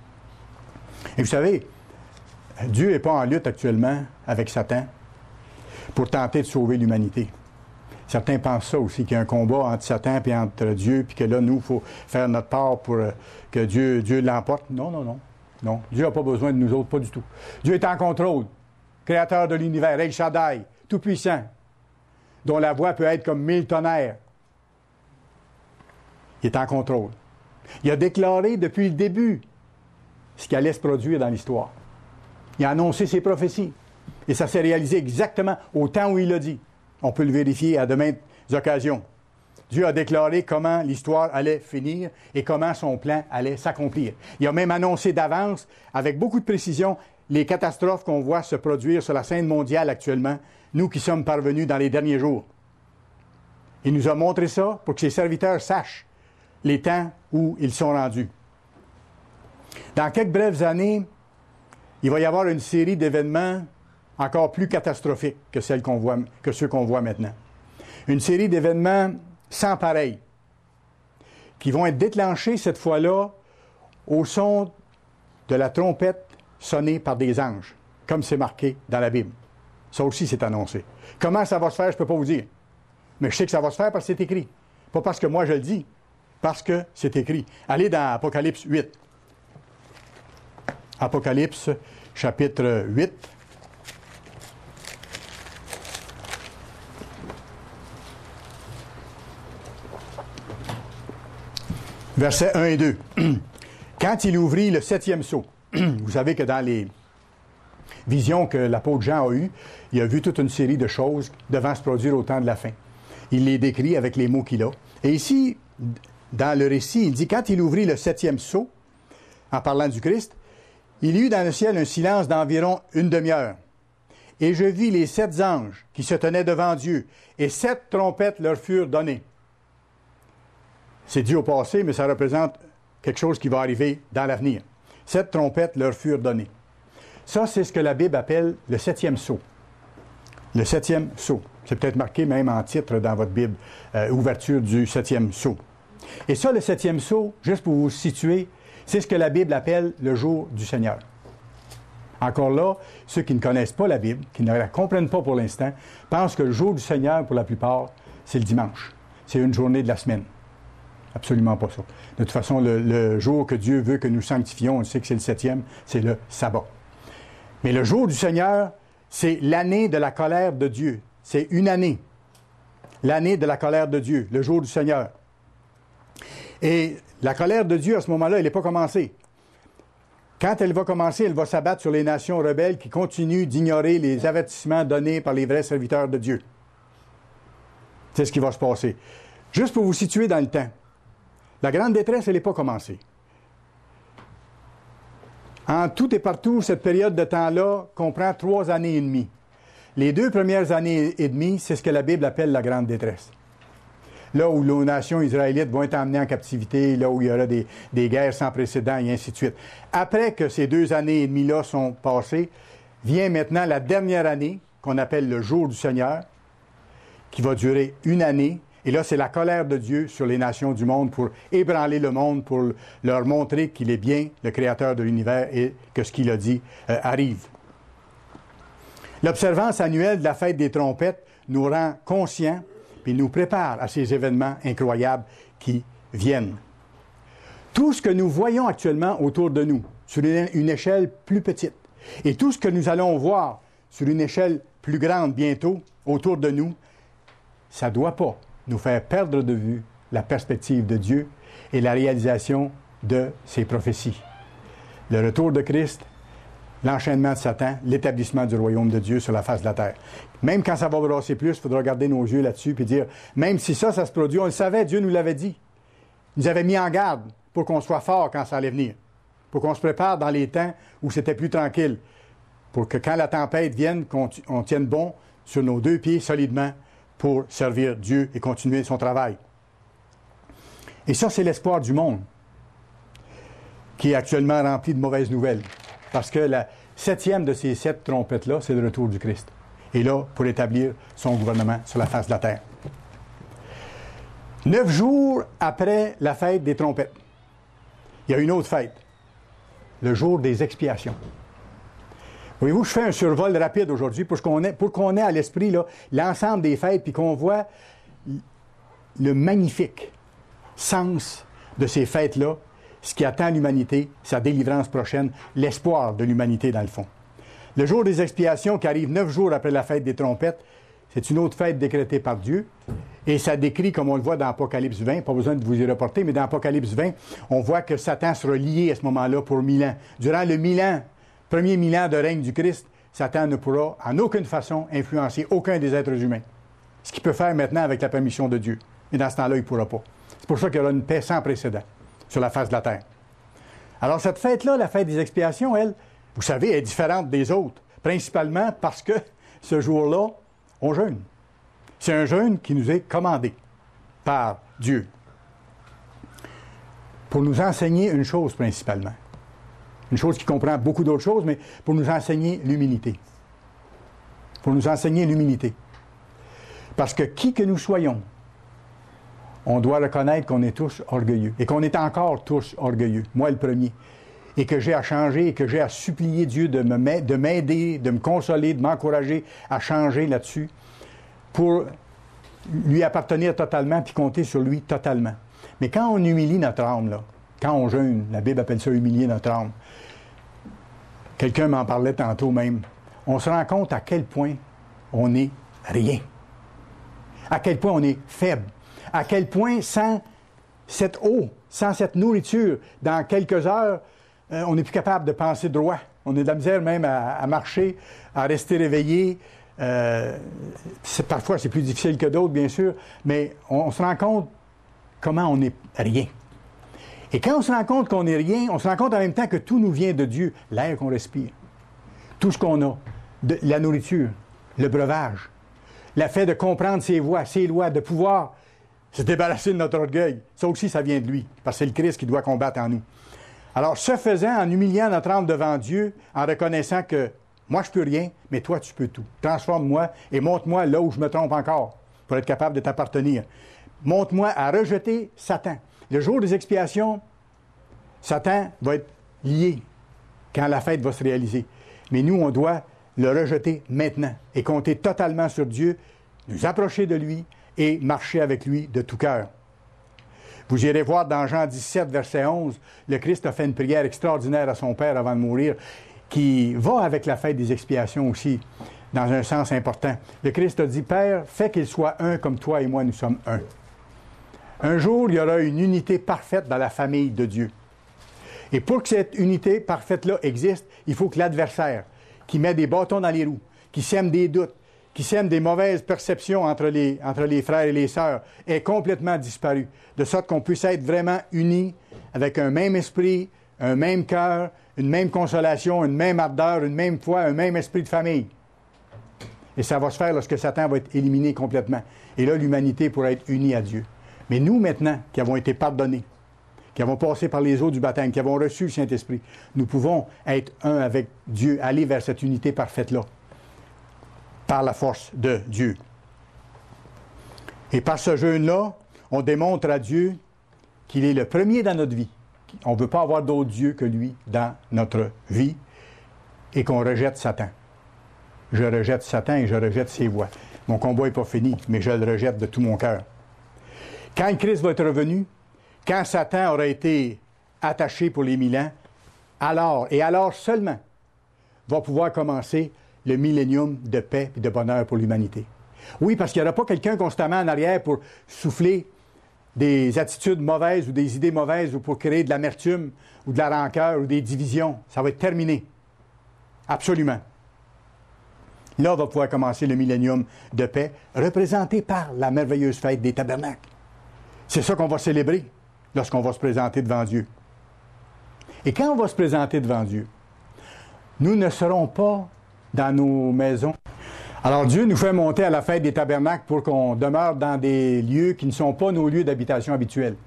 Et vous savez, Dieu n'est pas en lutte actuellement avec Satan pour tenter de sauver l'humanité. Certains pensent ça aussi, qu'il y a un combat entre Satan et entre Dieu, puis que là, nous, il faut faire notre part pour euh, que Dieu, Dieu l'emporte. Non, non, non. Non, Dieu n'a pas besoin de nous autres, pas du tout. Dieu est en contrôle, créateur de l'univers, El Shaddai, tout-puissant, dont la voix peut être comme mille tonnerres. Il est en contrôle. Il a déclaré depuis le début ce qui allait se produire dans l'histoire. Il a annoncé ses prophéties. Et ça s'est réalisé exactement au temps où il l'a dit. On peut le vérifier à de maintes occasions. Dieu a déclaré comment l'histoire allait finir et comment son plan allait s'accomplir. Il a même annoncé d'avance, avec beaucoup de précision, les catastrophes qu'on voit se produire sur la scène mondiale actuellement, nous qui sommes parvenus dans les derniers jours. Il nous a montré ça pour que ses serviteurs sachent les temps où ils sont rendus. Dans quelques brèves années, il va y avoir une série d'événements encore plus catastrophiques que, celles qu'on voit, que ceux qu'on voit maintenant. Une série d'événements sans pareil, qui vont être déclenchés cette fois-là au son de la trompette sonnée par des anges, comme c'est marqué dans la Bible. Ça aussi, c'est annoncé. Comment ça va se faire, je ne peux pas vous dire. Mais je sais que ça va se faire parce que c'est écrit. Pas parce que moi je le dis, parce que c'est écrit. Allez dans Apocalypse huit. Apocalypse, chapitre huit. Versets un et deux. Quand il ouvrit le septième sceau, vous savez que dans les visions que l'apôtre Jean a eues, il a vu toute une série de choses devant se produire au temps de la fin. Il les décrit avec les mots qu'il a. Et ici, dans le récit, il dit, quand il ouvrit le septième sceau, en parlant du Christ, il y eut dans le ciel un silence d'environ une demi-heure. Et je vis les sept anges qui se tenaient devant Dieu, et sept trompettes leur furent données. C'est dit au passé, mais ça représente quelque chose qui va arriver dans l'avenir. Sept trompettes leur furent données. Ça, c'est ce que la Bible appelle le septième sceau. Le septième sceau. C'est peut-être marqué même en titre dans votre Bible, euh, ouverture du septième sceau. Et ça, le septième sceau, juste pour vous situer, c'est ce que la Bible appelle le jour du Seigneur. Encore là, ceux qui ne connaissent pas la Bible, qui ne la comprennent pas pour l'instant, pensent que le jour du Seigneur, pour la plupart, c'est le dimanche. C'est une journée de la semaine. Absolument pas ça. De toute façon, le, le jour que Dieu veut que nous sanctifions, on sait que c'est le septième, c'est le sabbat. Mais le jour du Seigneur, c'est l'année de la colère de Dieu. C'est une année. L'année de la colère de Dieu, le jour du Seigneur. Et la colère de Dieu, à ce moment-là, elle n'est pas commencée. Quand elle va commencer, elle va s'abattre sur les nations rebelles qui continuent d'ignorer les avertissements donnés par les vrais serviteurs de Dieu. C'est ce qui va se passer. Juste pour vous situer dans le temps, la grande détresse, elle n'est pas commencée. En tout et partout, cette période de temps-là comprend trois années et demie. Les deux premières années et demie, c'est ce que la Bible appelle la grande détresse. Là où les nations israélites vont être emmenées en captivité, là où il y aura des, des guerres sans précédent et ainsi de suite. Après que ces deux années et demie-là sont passées, vient maintenant la dernière année, qu'on appelle le jour du Seigneur, qui va durer une année. Et là, c'est la colère de Dieu sur les nations du monde pour ébranler le monde, pour leur montrer qu'il est bien le Créateur de l'univers et que ce qu'il a dit euh, arrive. L'observance annuelle de la fête des trompettes nous rend conscients et nous prépare à ces événements incroyables qui viennent. Tout ce que nous voyons actuellement autour de nous, sur une, une échelle plus petite, et tout ce que nous allons voir sur une échelle plus grande bientôt autour de nous, ça ne doit pas nous faire perdre de vue la perspective de Dieu et la réalisation de ses prophéties. Le retour de Christ, l'enchaînement de Satan, l'établissement du royaume de Dieu sur la face de la terre. Même quand ça va brasser plus, il faudra garder nos yeux là-dessus et dire, même si ça, ça se produit, on le savait, Dieu nous l'avait dit. Il nous avait mis en garde pour qu'on soit fort quand ça allait venir, pour qu'on se prépare dans les temps où c'était plus tranquille, pour que quand la tempête vienne, qu'on on tienne bon sur nos deux pieds solidement pour servir Dieu et continuer son travail. Et ça, c'est l'espoir du monde, qui est actuellement rempli de mauvaises nouvelles. Parce que la septième de ces sept trompettes-là, c'est le retour du Christ. Et là, pour établir son gouvernement sur la face de la terre. Neuf jours après la fête des trompettes, il y a une autre fête, le jour des expiations. Voyez-vous, je fais un survol rapide aujourd'hui pour qu'on ait, pour qu'on ait à l'esprit là, l'ensemble des fêtes, puis qu'on voit le magnifique sens de ces fêtes-là, ce qui attend l'humanité, sa délivrance prochaine, l'espoir de l'humanité dans le fond. Le jour des expiations qui arrive neuf jours après la fête des trompettes, c'est une autre fête décrétée par Dieu. Et ça décrit, comme on le voit dans Apocalypse vingt, pas besoin de vous y reporter, mais dans Apocalypse vingt, on voit que Satan sera lié à ce moment-là pour mille ans. Durant le mille ans, premier mille ans de règne du Christ, Satan ne pourra en aucune façon influencer aucun des êtres humains. Ce qu'il peut faire maintenant avec la permission de Dieu. Mais dans ce temps-là, il ne pourra pas. C'est pour ça qu'il y aura une paix sans précédent sur la face de la terre. Alors cette fête-là, la fête des expiations, elle, vous savez, est différente des autres, principalement parce que ce jour-là, on jeûne. C'est un jeûne qui nous est commandé par Dieu pour nous enseigner une chose principalement. Une chose qui comprend beaucoup d'autres choses, mais pour nous enseigner l'humilité. Pour nous enseigner l'humilité. Parce que qui que nous soyons, on doit reconnaître qu'on est tous orgueilleux et qu'on est encore tous orgueilleux, moi le premier, et que j'ai à changer et que j'ai à supplier Dieu de me, de m'aider, de me consoler, de m'encourager à changer là-dessus pour lui appartenir totalement puis compter sur lui totalement. Mais quand on humilie notre âme, là, quand on jeûne, la Bible appelle ça humilier notre âme. Quelqu'un m'en parlait tantôt même. On se rend compte à quel point on n'est rien. À quel point on est faible. À quel point, sans cette eau, sans cette nourriture, dans quelques heures, euh, on n'est plus capable de penser droit. On a de la misère même à, à marcher, à rester réveillé. Euh, c'est, parfois, c'est plus difficile que d'autres, bien sûr, mais on, on se rend compte comment on n'est rien. Et quand on se rend compte qu'on n'est rien, on se rend compte en même temps que tout nous vient de Dieu. L'air qu'on respire, tout ce qu'on a, de, la nourriture, le breuvage, le fait de comprendre ses voies, ses lois, de pouvoir se débarrasser de notre orgueil. Ça aussi, ça vient de lui, parce que c'est le Christ qui doit combattre en nous. Alors, ce faisant, en humiliant notre âme devant Dieu, en reconnaissant que moi, je peux rien, mais toi, tu peux tout. Transforme-moi et montre-moi là où je me trompe encore pour être capable de t'appartenir. Montre-moi à rejeter Satan. Le jour des expiations, Satan va être lié quand la fête va se réaliser. Mais nous, on doit le rejeter maintenant et compter totalement sur Dieu, nous approcher de lui et marcher avec lui de tout cœur. Vous irez voir dans Jean dix-sept, verset onze, le Christ a fait une prière extraordinaire à son Père avant de mourir, qui va avec la fête des expiations aussi. dans un sens important. Le Christ a dit, Père, fais qu'il soit un comme toi et moi, nous sommes un. Un jour, il y aura une unité parfaite dans la famille de Dieu. Et pour que cette unité parfaite-là existe, il faut que l'adversaire, qui met des bâtons dans les roues, qui sème des doutes, qui sème des mauvaises perceptions entre les, entre les frères et les sœurs, ait complètement disparu. De sorte qu'on puisse être vraiment unis avec un même esprit, un même cœur, une même consolation, une même ardeur, une même foi, un même esprit de famille. Et ça va se faire lorsque Satan va être éliminé complètement. Et là, l'humanité pourra être unie à Dieu. Mais nous, maintenant, qui avons été pardonnés, qui avons passé par les eaux du baptême, qui avons reçu le Saint-Esprit, nous pouvons être un avec Dieu, aller vers cette unité parfaite-là, par la force de Dieu. Et par ce jeûne-là, on démontre à Dieu qu'il est le premier dans notre vie. On ne veut pas avoir d'autre Dieu que lui dans notre vie et qu'on rejette Satan. Je rejette Satan et je rejette ses voies. Mon combat n'est pas fini, mais je le rejette de tout mon cœur. Quand le Christ va être revenu, quand Satan aura été attaché pour les mille ans, alors, et alors seulement, va pouvoir commencer le millénium de paix et de bonheur pour l'humanité. Oui, parce qu'il n'y aura pas quelqu'un constamment en arrière pour souffler des attitudes mauvaises ou des idées mauvaises ou pour créer de l'amertume ou de la rancœur ou des divisions. Ça va être terminé. Absolument. Là va pouvoir commencer le millénium de paix, représenté par la merveilleuse fête des tabernacles. C'est ça qu'on va célébrer lorsqu'on va se présenter devant Dieu. Et quand on va se présenter devant Dieu, nous ne serons pas dans nos maisons. Alors Dieu nous fait monter à la fête des tabernacles pour qu'on demeure dans des lieux qui ne sont pas nos lieux d'habitation habituels.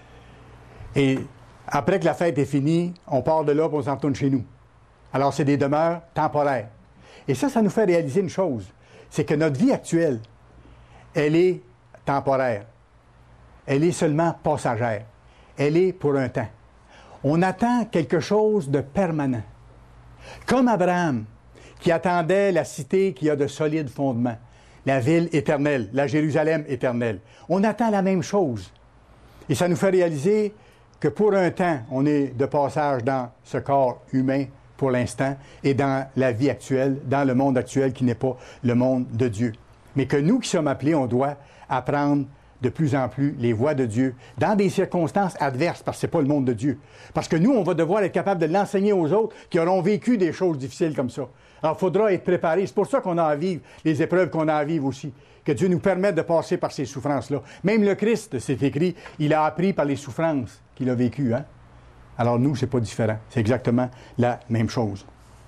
Et après que la fête est finie, on part de là et on s'en retourne chez nous. Alors c'est des demeures temporaires. Et ça, ça nous fait réaliser une chose, c'est que notre vie actuelle, elle est temporaire. Elle est seulement passagère. Elle est pour un temps. On attend quelque chose de permanent. Comme Abraham, qui attendait la cité qui a de solides fondements, la ville éternelle, la Jérusalem éternelle. On attend la même chose. Et ça nous fait réaliser que pour un temps, on est de passage dans ce corps humain pour l'instant et dans la vie actuelle, dans le monde actuel qui n'est pas le monde de Dieu. Mais que nous qui sommes appelés, on doit apprendre de plus en plus les voies de Dieu, dans des circonstances adverses, parce que ce n'est pas le monde de Dieu. Parce que nous, on va devoir être capable de l'enseigner aux autres qui auront vécu des choses difficiles comme ça. Alors, il faudra être préparé. C'est pour ça qu'on a à vivre les épreuves qu'on a à vivre aussi. Que Dieu nous permette de passer par ces souffrances-là. Même le Christ, c'est écrit, il a appris par les souffrances qu'il a vécues. Hein? Alors, nous, c'est pas différent. C'est exactement la même chose.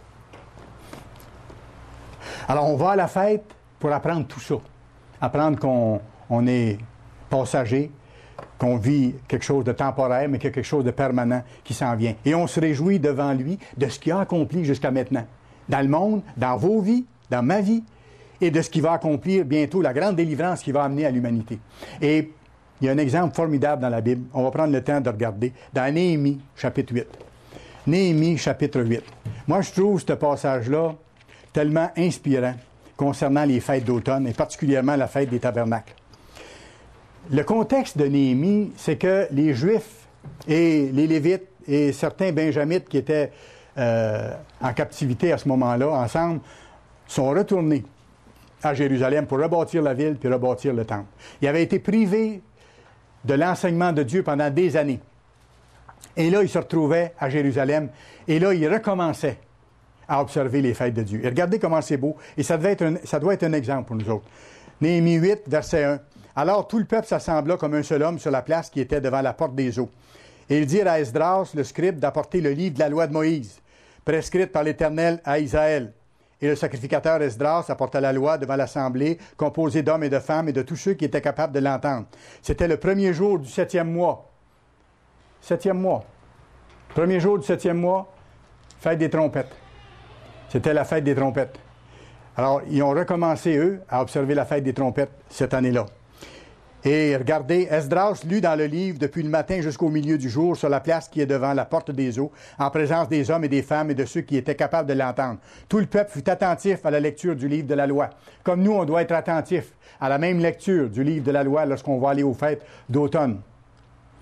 Alors, on va à la fête pour apprendre tout ça. Apprendre qu'on on est passager, qu'on vit quelque chose de temporaire, mais qu'il y a quelque chose de permanent qui s'en vient. Et on se réjouit devant lui de ce qu'il a accompli jusqu'à maintenant. Dans le monde, dans vos vies, dans ma vie, et de ce qu'il va accomplir bientôt, la grande délivrance qu'il va amener à l'humanité. Et il y a un exemple formidable dans la Bible. On va prendre le temps de regarder. Dans Néhémie, chapitre huit. Néhémie, chapitre huit. Moi, je trouve ce passage-là tellement inspirant concernant les fêtes d'automne, et particulièrement la fête des tabernacles. Le contexte de Néhémie, c'est que les Juifs et les Lévites et certains Benjamites qui étaient euh, en captivité à ce moment-là, ensemble, sont retournés à Jérusalem pour rebâtir la ville puis rebâtir le temple. Ils avaient été privés de l'enseignement de Dieu pendant des années. Et là, ils se retrouvaient à Jérusalem et là, ils recommençaient à observer les fêtes de Dieu. Et regardez comment c'est beau. Et ça, devait être un, ça doit être un exemple pour nous autres. Néhémie huit, verset un. Alors tout le peuple s'assembla comme un seul homme sur la place qui était devant la porte des eaux. Et ils dirent à Esdras, le scribe, d'apporter le livre de la loi de Moïse, prescrite par l'Éternel à Israël. Et le sacrificateur Esdras apporta la loi devant l'assemblée, composée d'hommes et de femmes et de tous ceux qui étaient capables de l'entendre. C'était le premier jour du septième mois. Septième mois. Premier jour du septième mois, fête des trompettes. C'était la fête des trompettes. Alors, ils ont recommencé, eux, à observer la fête des trompettes cette année-là. Et regardez, Esdras lut dans le livre depuis le matin jusqu'au milieu du jour sur la place qui est devant la porte des eaux, en présence des hommes et des femmes et de ceux qui étaient capables de l'entendre. Tout le peuple fut attentif à la lecture du livre de la loi. Comme nous, on doit être attentif à la même lecture du livre de la loi lorsqu'on va aller aux fêtes d'automne.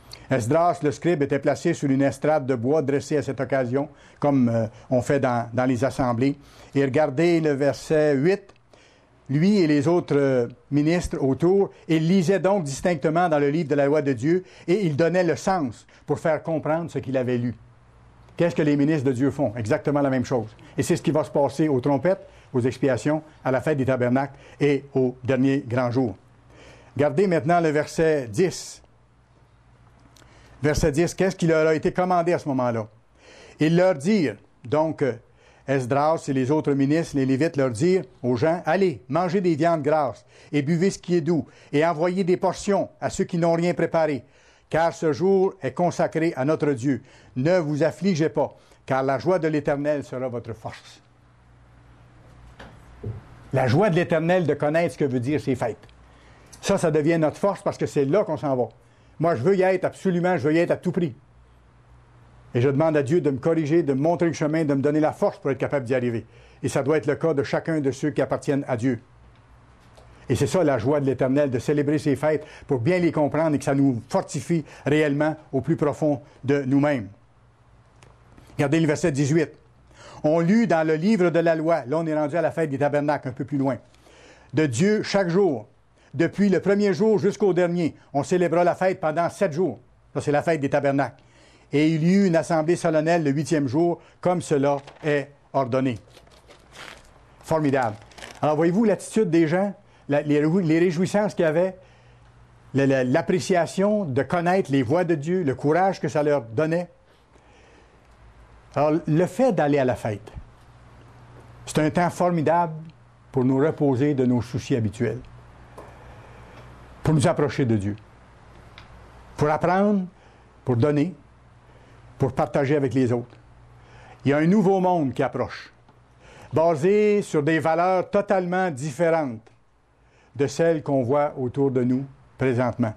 Esdras, le scribe, était placé sur une estrade de bois dressée à cette occasion, comme euh, on fait dans, dans les assemblées. Et regardez le verset huit. Lui et les autres euh, ministres autour, ils lisaient donc distinctement dans le livre de la loi de Dieu et ils donnaient le sens pour faire comprendre ce qu'il avait lu. Qu'est-ce que les ministres de Dieu font? Exactement la même chose. Et c'est ce qui va se passer aux trompettes, aux expiations, à la fête des tabernacles et au dernier grand jour. Regardez maintenant le verset dix. Verset dix, qu'est-ce qui leur a été commandé à ce moment-là? Ils leur dirent, donc Esdras et les autres ministres, les Lévites, leur dirent aux gens, « Allez, mangez des viandes grasses et buvez ce qui est doux, et envoyez des portions à ceux qui n'ont rien préparé, car ce jour est consacré à notre Dieu. Ne vous affligez pas, car la joie de l'Éternel sera votre force. » La joie de l'Éternel de connaître ce que veut dire ces fêtes. Ça, ça devient notre force parce que c'est là qu'on s'en va. Moi, je veux y être absolument, je veux y être à tout prix. Et je demande à Dieu de me corriger, de me montrer le chemin, de me donner la force pour être capable d'y arriver. Et ça doit être le cas de chacun de ceux qui appartiennent à Dieu. Et c'est ça la joie de l'Éternel, de célébrer ces fêtes pour bien les comprendre et que ça nous fortifie réellement au plus profond de nous-mêmes. Regardez le verset dix-huit. On lut dans le livre de la loi, là on est rendu à la fête des tabernacles un peu plus loin, de Dieu chaque jour, depuis le premier jour jusqu'au dernier. On célébrera la fête pendant sept jours. Ça, c'est la fête des tabernacles. Et il y eut une assemblée solennelle le huitième jour, comme cela est ordonné. Formidable. Alors, voyez-vous l'attitude des gens, la, les, les réjouissances qu'il y avait, la, la, l'appréciation de connaître les voies de Dieu, le courage que ça leur donnait. Alors, le fait d'aller à la fête, c'est un temps formidable pour nous reposer de nos soucis habituels, pour nous approcher de Dieu, pour apprendre, pour donner, pour partager avec les autres. Il y a un nouveau monde qui approche, basé sur des valeurs totalement différentes de celles qu'on voit autour de nous présentement.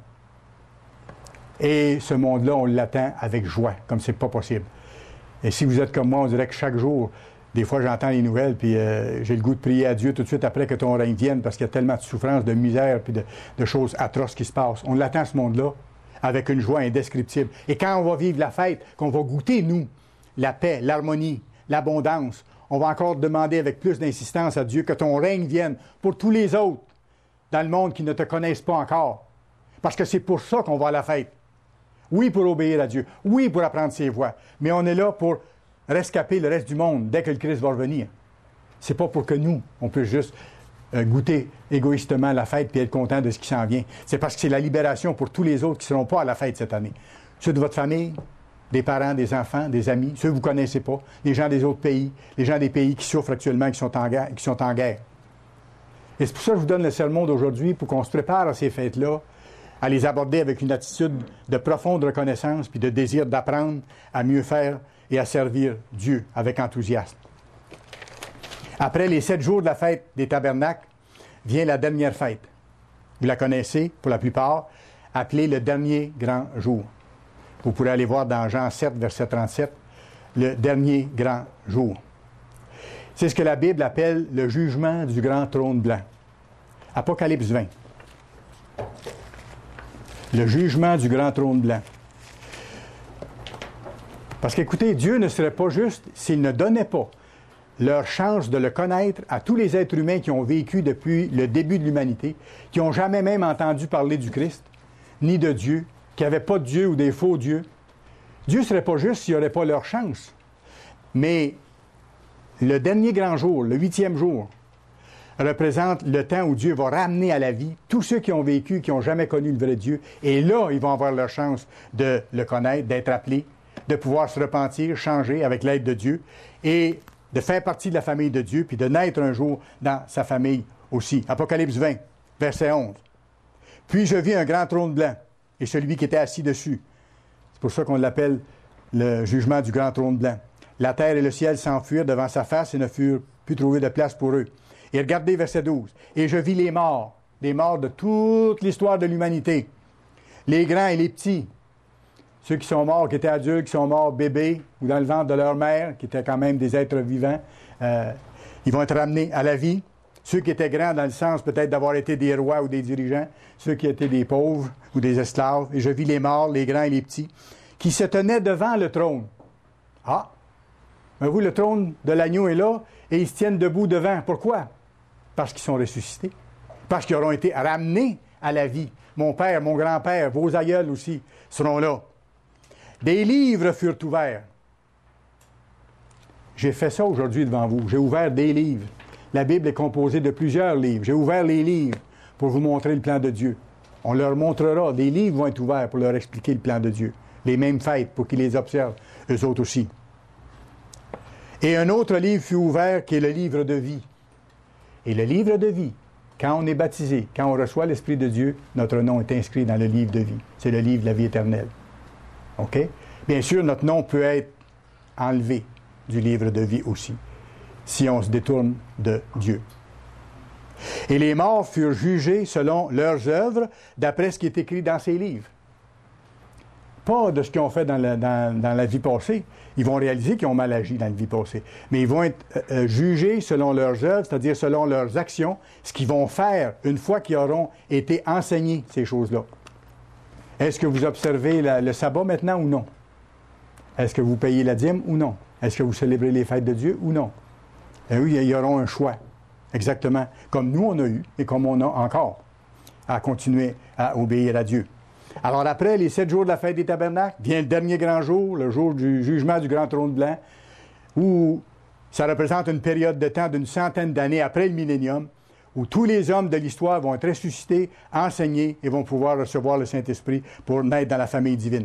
Et ce monde-là, on l'attend avec joie, comme c'est pas possible. Et si vous êtes comme moi, on dirait que chaque jour, des fois j'entends les nouvelles, puis euh, j'ai le goût de prier à Dieu tout de suite après que ton règne vienne, parce qu'il y a tellement de souffrance, de misère, puis de, de choses atroces qui se passent. On l'attend, ce monde-là, avec une joie indescriptible. Et quand on va vivre la fête, qu'on va goûter, nous, la paix, l'harmonie, l'abondance, on va encore demander avec plus d'insistance à Dieu que ton règne vienne pour tous les autres dans le monde qui ne te connaissent pas encore. Parce que c'est pour ça qu'on va à la fête. Oui, pour obéir à Dieu. Oui, pour apprendre ses voies. Mais on est là pour rescaper le reste du monde dès que le Christ va revenir. C'est pas pour que nous, on puisse juste euh, goûter égoïstement la fête et être content de ce qui s'en vient. C'est parce que c'est la libération pour tous les autres qui ne seront pas à la fête cette année. Ceux de votre famille, des parents, des enfants, des amis, ceux que vous ne connaissez pas, les gens des autres pays, les gens des pays qui souffrent actuellement, qui sont en guerre. Qui sont en guerre. Et c'est pour ça que je vous donne le sermon d'aujourd'hui, pour qu'on se prépare à ces fêtes-là, à les aborder avec une attitude de profonde reconnaissance puis de désir d'apprendre à mieux faire et à servir Dieu avec enthousiasme. Après les sept jours de la fête des tabernacles, vient la dernière fête. Vous la connaissez, pour la plupart, appelée le dernier grand jour. Vous pourrez aller voir dans Jean sept, verset trente-sept, le dernier grand jour. C'est ce que la Bible appelle le jugement du grand trône blanc. Apocalypse vingt. Le jugement du grand trône blanc. Parce qu'écoutez, Dieu ne serait pas juste s'il ne donnait pas leur chance de le connaître à tous les êtres humains qui ont vécu depuis le début de l'humanité, qui n'ont jamais même entendu parler du Christ, ni de Dieu, qui n'avaient pas de Dieu ou des faux dieux. Dieu ne serait pas juste s'il n'y aurait pas leur chance. Mais le dernier grand jour, le huitième jour, représente le temps où Dieu va ramener à la vie tous ceux qui ont vécu, qui n'ont jamais connu le vrai Dieu. Et là, ils vont avoir leur chance de le connaître, d'être appelés, de pouvoir se repentir, changer avec l'aide de Dieu et de faire partie de la famille de Dieu, puis de naître un jour dans sa famille aussi. Apocalypse vingt, verset onze. « Puis je vis un grand trône blanc, et celui qui était assis dessus. » C'est pour ça qu'on l'appelle le jugement du grand trône blanc. « La terre et le ciel s'enfuirent devant sa face et ne furent plus trouvés de place pour eux. » Et regardez verset douze. « Et je vis les morts, les morts de toute l'histoire de l'humanité, les grands et les petits, ceux qui sont morts, qui étaient adultes, qui sont morts bébés ou dans le ventre de leur mère, qui étaient quand même des êtres vivants, euh, ils vont être ramenés à la vie. ceux qui étaient grands dans le sens peut-être d'avoir été des rois ou des dirigeants, ceux qui étaient des pauvres ou des esclaves, et je vis les morts, les grands et les petits, qui se tenaient devant le trône. Ah! Mais vous, le trône de l'agneau est là, et ils se tiennent debout devant. Pourquoi? Parce qu'ils sont ressuscités. Parce qu'ils auront été ramenés à la vie. Mon père, mon grand-père, vos aïeuls aussi seront là. Des livres furent ouverts. J'ai fait ça aujourd'hui devant vous. J'ai ouvert des livres. La Bible est composée de plusieurs livres. J'ai ouvert les livres pour vous montrer le plan de Dieu. On leur montrera. Des livres vont être ouverts pour leur expliquer le plan de Dieu. Les mêmes fêtes pour qu'ils les observent, eux autres aussi. Et un autre livre fut ouvert qui est le livre de vie. Et le livre de vie, quand on est baptisé, quand on reçoit l'Esprit de Dieu, notre nom est inscrit dans le livre de vie. C'est le livre de la vie éternelle. OK? Bien sûr, notre nom peut être enlevé du livre de vie aussi, si on se détourne de Dieu. Et les morts furent jugés selon leurs œuvres, d'après ce qui est écrit dans ces livres. Pas de ce qu'ils ont fait dans la, dans, dans la vie passée. Ils vont réaliser qu'ils ont mal agi dans la vie passée. Mais ils vont être euh, jugés selon leurs œuvres, c'est-à-dire selon leurs actions, ce qu'ils vont faire une fois qu'ils auront été enseignés, ces choses-là. Est-ce que vous observez la, le sabbat maintenant ou non? Est-ce que vous payez la dîme ou non? Est-ce que vous célébrez les fêtes de Dieu ou non? Et oui, ils auront un choix. Exactement. Comme nous, on a eu et comme on a encore à continuer à obéir à Dieu. Alors après les sept jours de la fête des tabernacles, vient le dernier grand jour, le jour du jugement du grand trône blanc, où ça représente une période de temps d'une centaine d'années après le millénium, où tous les hommes de l'histoire vont être ressuscités, enseignés et vont pouvoir recevoir le Saint-Esprit pour naître dans la famille divine.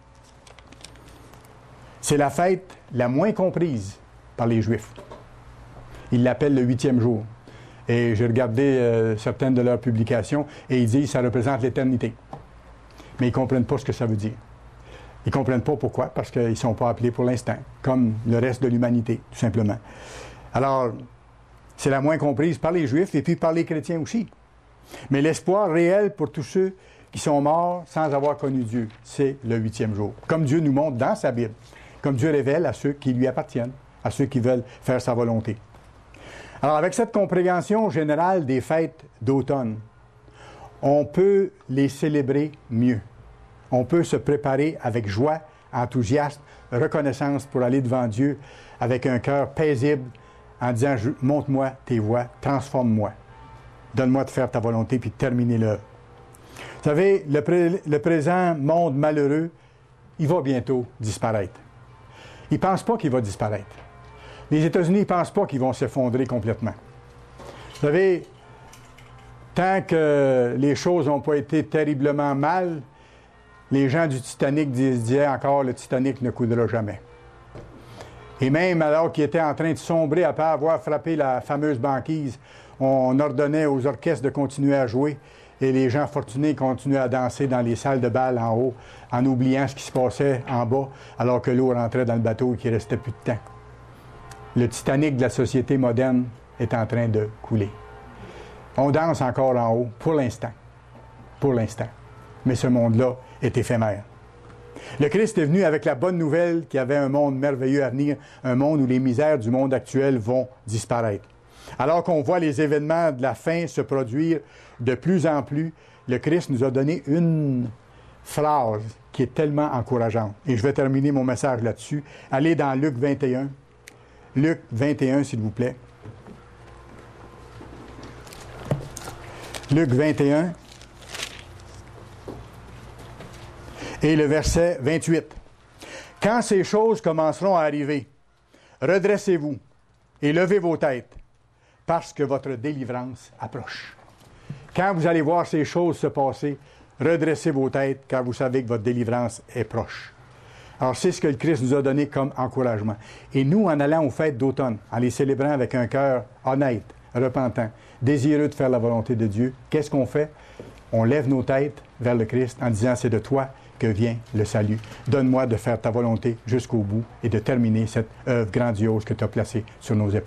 C'est la fête la moins comprise par les Juifs. Ils l'appellent le huitième jour. Et j'ai regardé euh, certaines de leurs publications et ils disent que ça représente l'éternité. Mais ils ne comprennent pas ce que ça veut dire. Ils ne comprennent pas pourquoi, parce qu'ils ne sont pas appelés pour l'instant, comme le reste de l'humanité, tout simplement. Alors, c'est la moins comprise par les Juifs et puis par les chrétiens aussi. Mais l'espoir réel pour tous ceux qui sont morts sans avoir connu Dieu, c'est le huitième jour. Comme Dieu nous montre dans sa Bible, comme Dieu révèle à ceux qui lui appartiennent, à ceux qui veulent faire sa volonté. Alors, avec cette compréhension générale des fêtes d'automne, on peut les célébrer mieux. On peut se préparer avec joie, enthousiasme, reconnaissance pour aller devant Dieu avec un cœur paisible en disant « Montre-moi tes voies, transforme-moi. Donne-moi de faire ta volonté puis de terminer l'œuvre. » Vous savez, le, pré- le présent monde malheureux, il va bientôt disparaître. Ils ne pensent pas qu'il va disparaître. Les États-Unis ne pensent pas qu'ils vont s'effondrer complètement. Vous savez, tant que les choses n'ont pas été terriblement mal, les gens du Titanic disaient encore « le Titanic ne coulera jamais ». Et même alors qu'il était en train de sombrer après avoir frappé la fameuse banquise, on ordonnait aux orchestres de continuer à jouer et les gens fortunés continuaient à danser dans les salles de bal en haut en oubliant ce qui se passait en bas alors que l'eau rentrait dans le bateau et qu'il ne restait plus de temps. Le Titanic de la société moderne est en train de couler. On danse encore en haut, pour l'instant. Pour l'instant. Mais ce monde-là est éphémère. Le Christ est venu avec la bonne nouvelle qu'il y avait un monde merveilleux à venir, un monde où les misères du monde actuel vont disparaître. Alors qu'on voit les événements de la fin se produire de plus en plus, le Christ nous a donné une phrase qui est tellement encourageante. Et je vais terminer mon message là-dessus. Allez dans Luc vingt et un. Luc vingt et un, s'il vous plaît. Luc vingt et un. Et le verset vingt-huit. « Quand ces choses commenceront à arriver, redressez-vous et levez vos têtes, parce que votre délivrance approche. » Quand vous allez voir ces choses se passer, redressez vos têtes, car vous savez que votre délivrance est proche. Alors, c'est ce que le Christ nous a donné comme encouragement. Et nous, en allant aux fêtes d'automne, en les célébrant avec un cœur honnête, repentant, désireux de faire la volonté de Dieu, qu'est-ce qu'on fait? On lève nos têtes vers le Christ en disant « C'est de toi que vient le salut. Donne-moi de faire ta volonté jusqu'au bout et de terminer cette œuvre grandiose que tu as placée sur nos épaules. »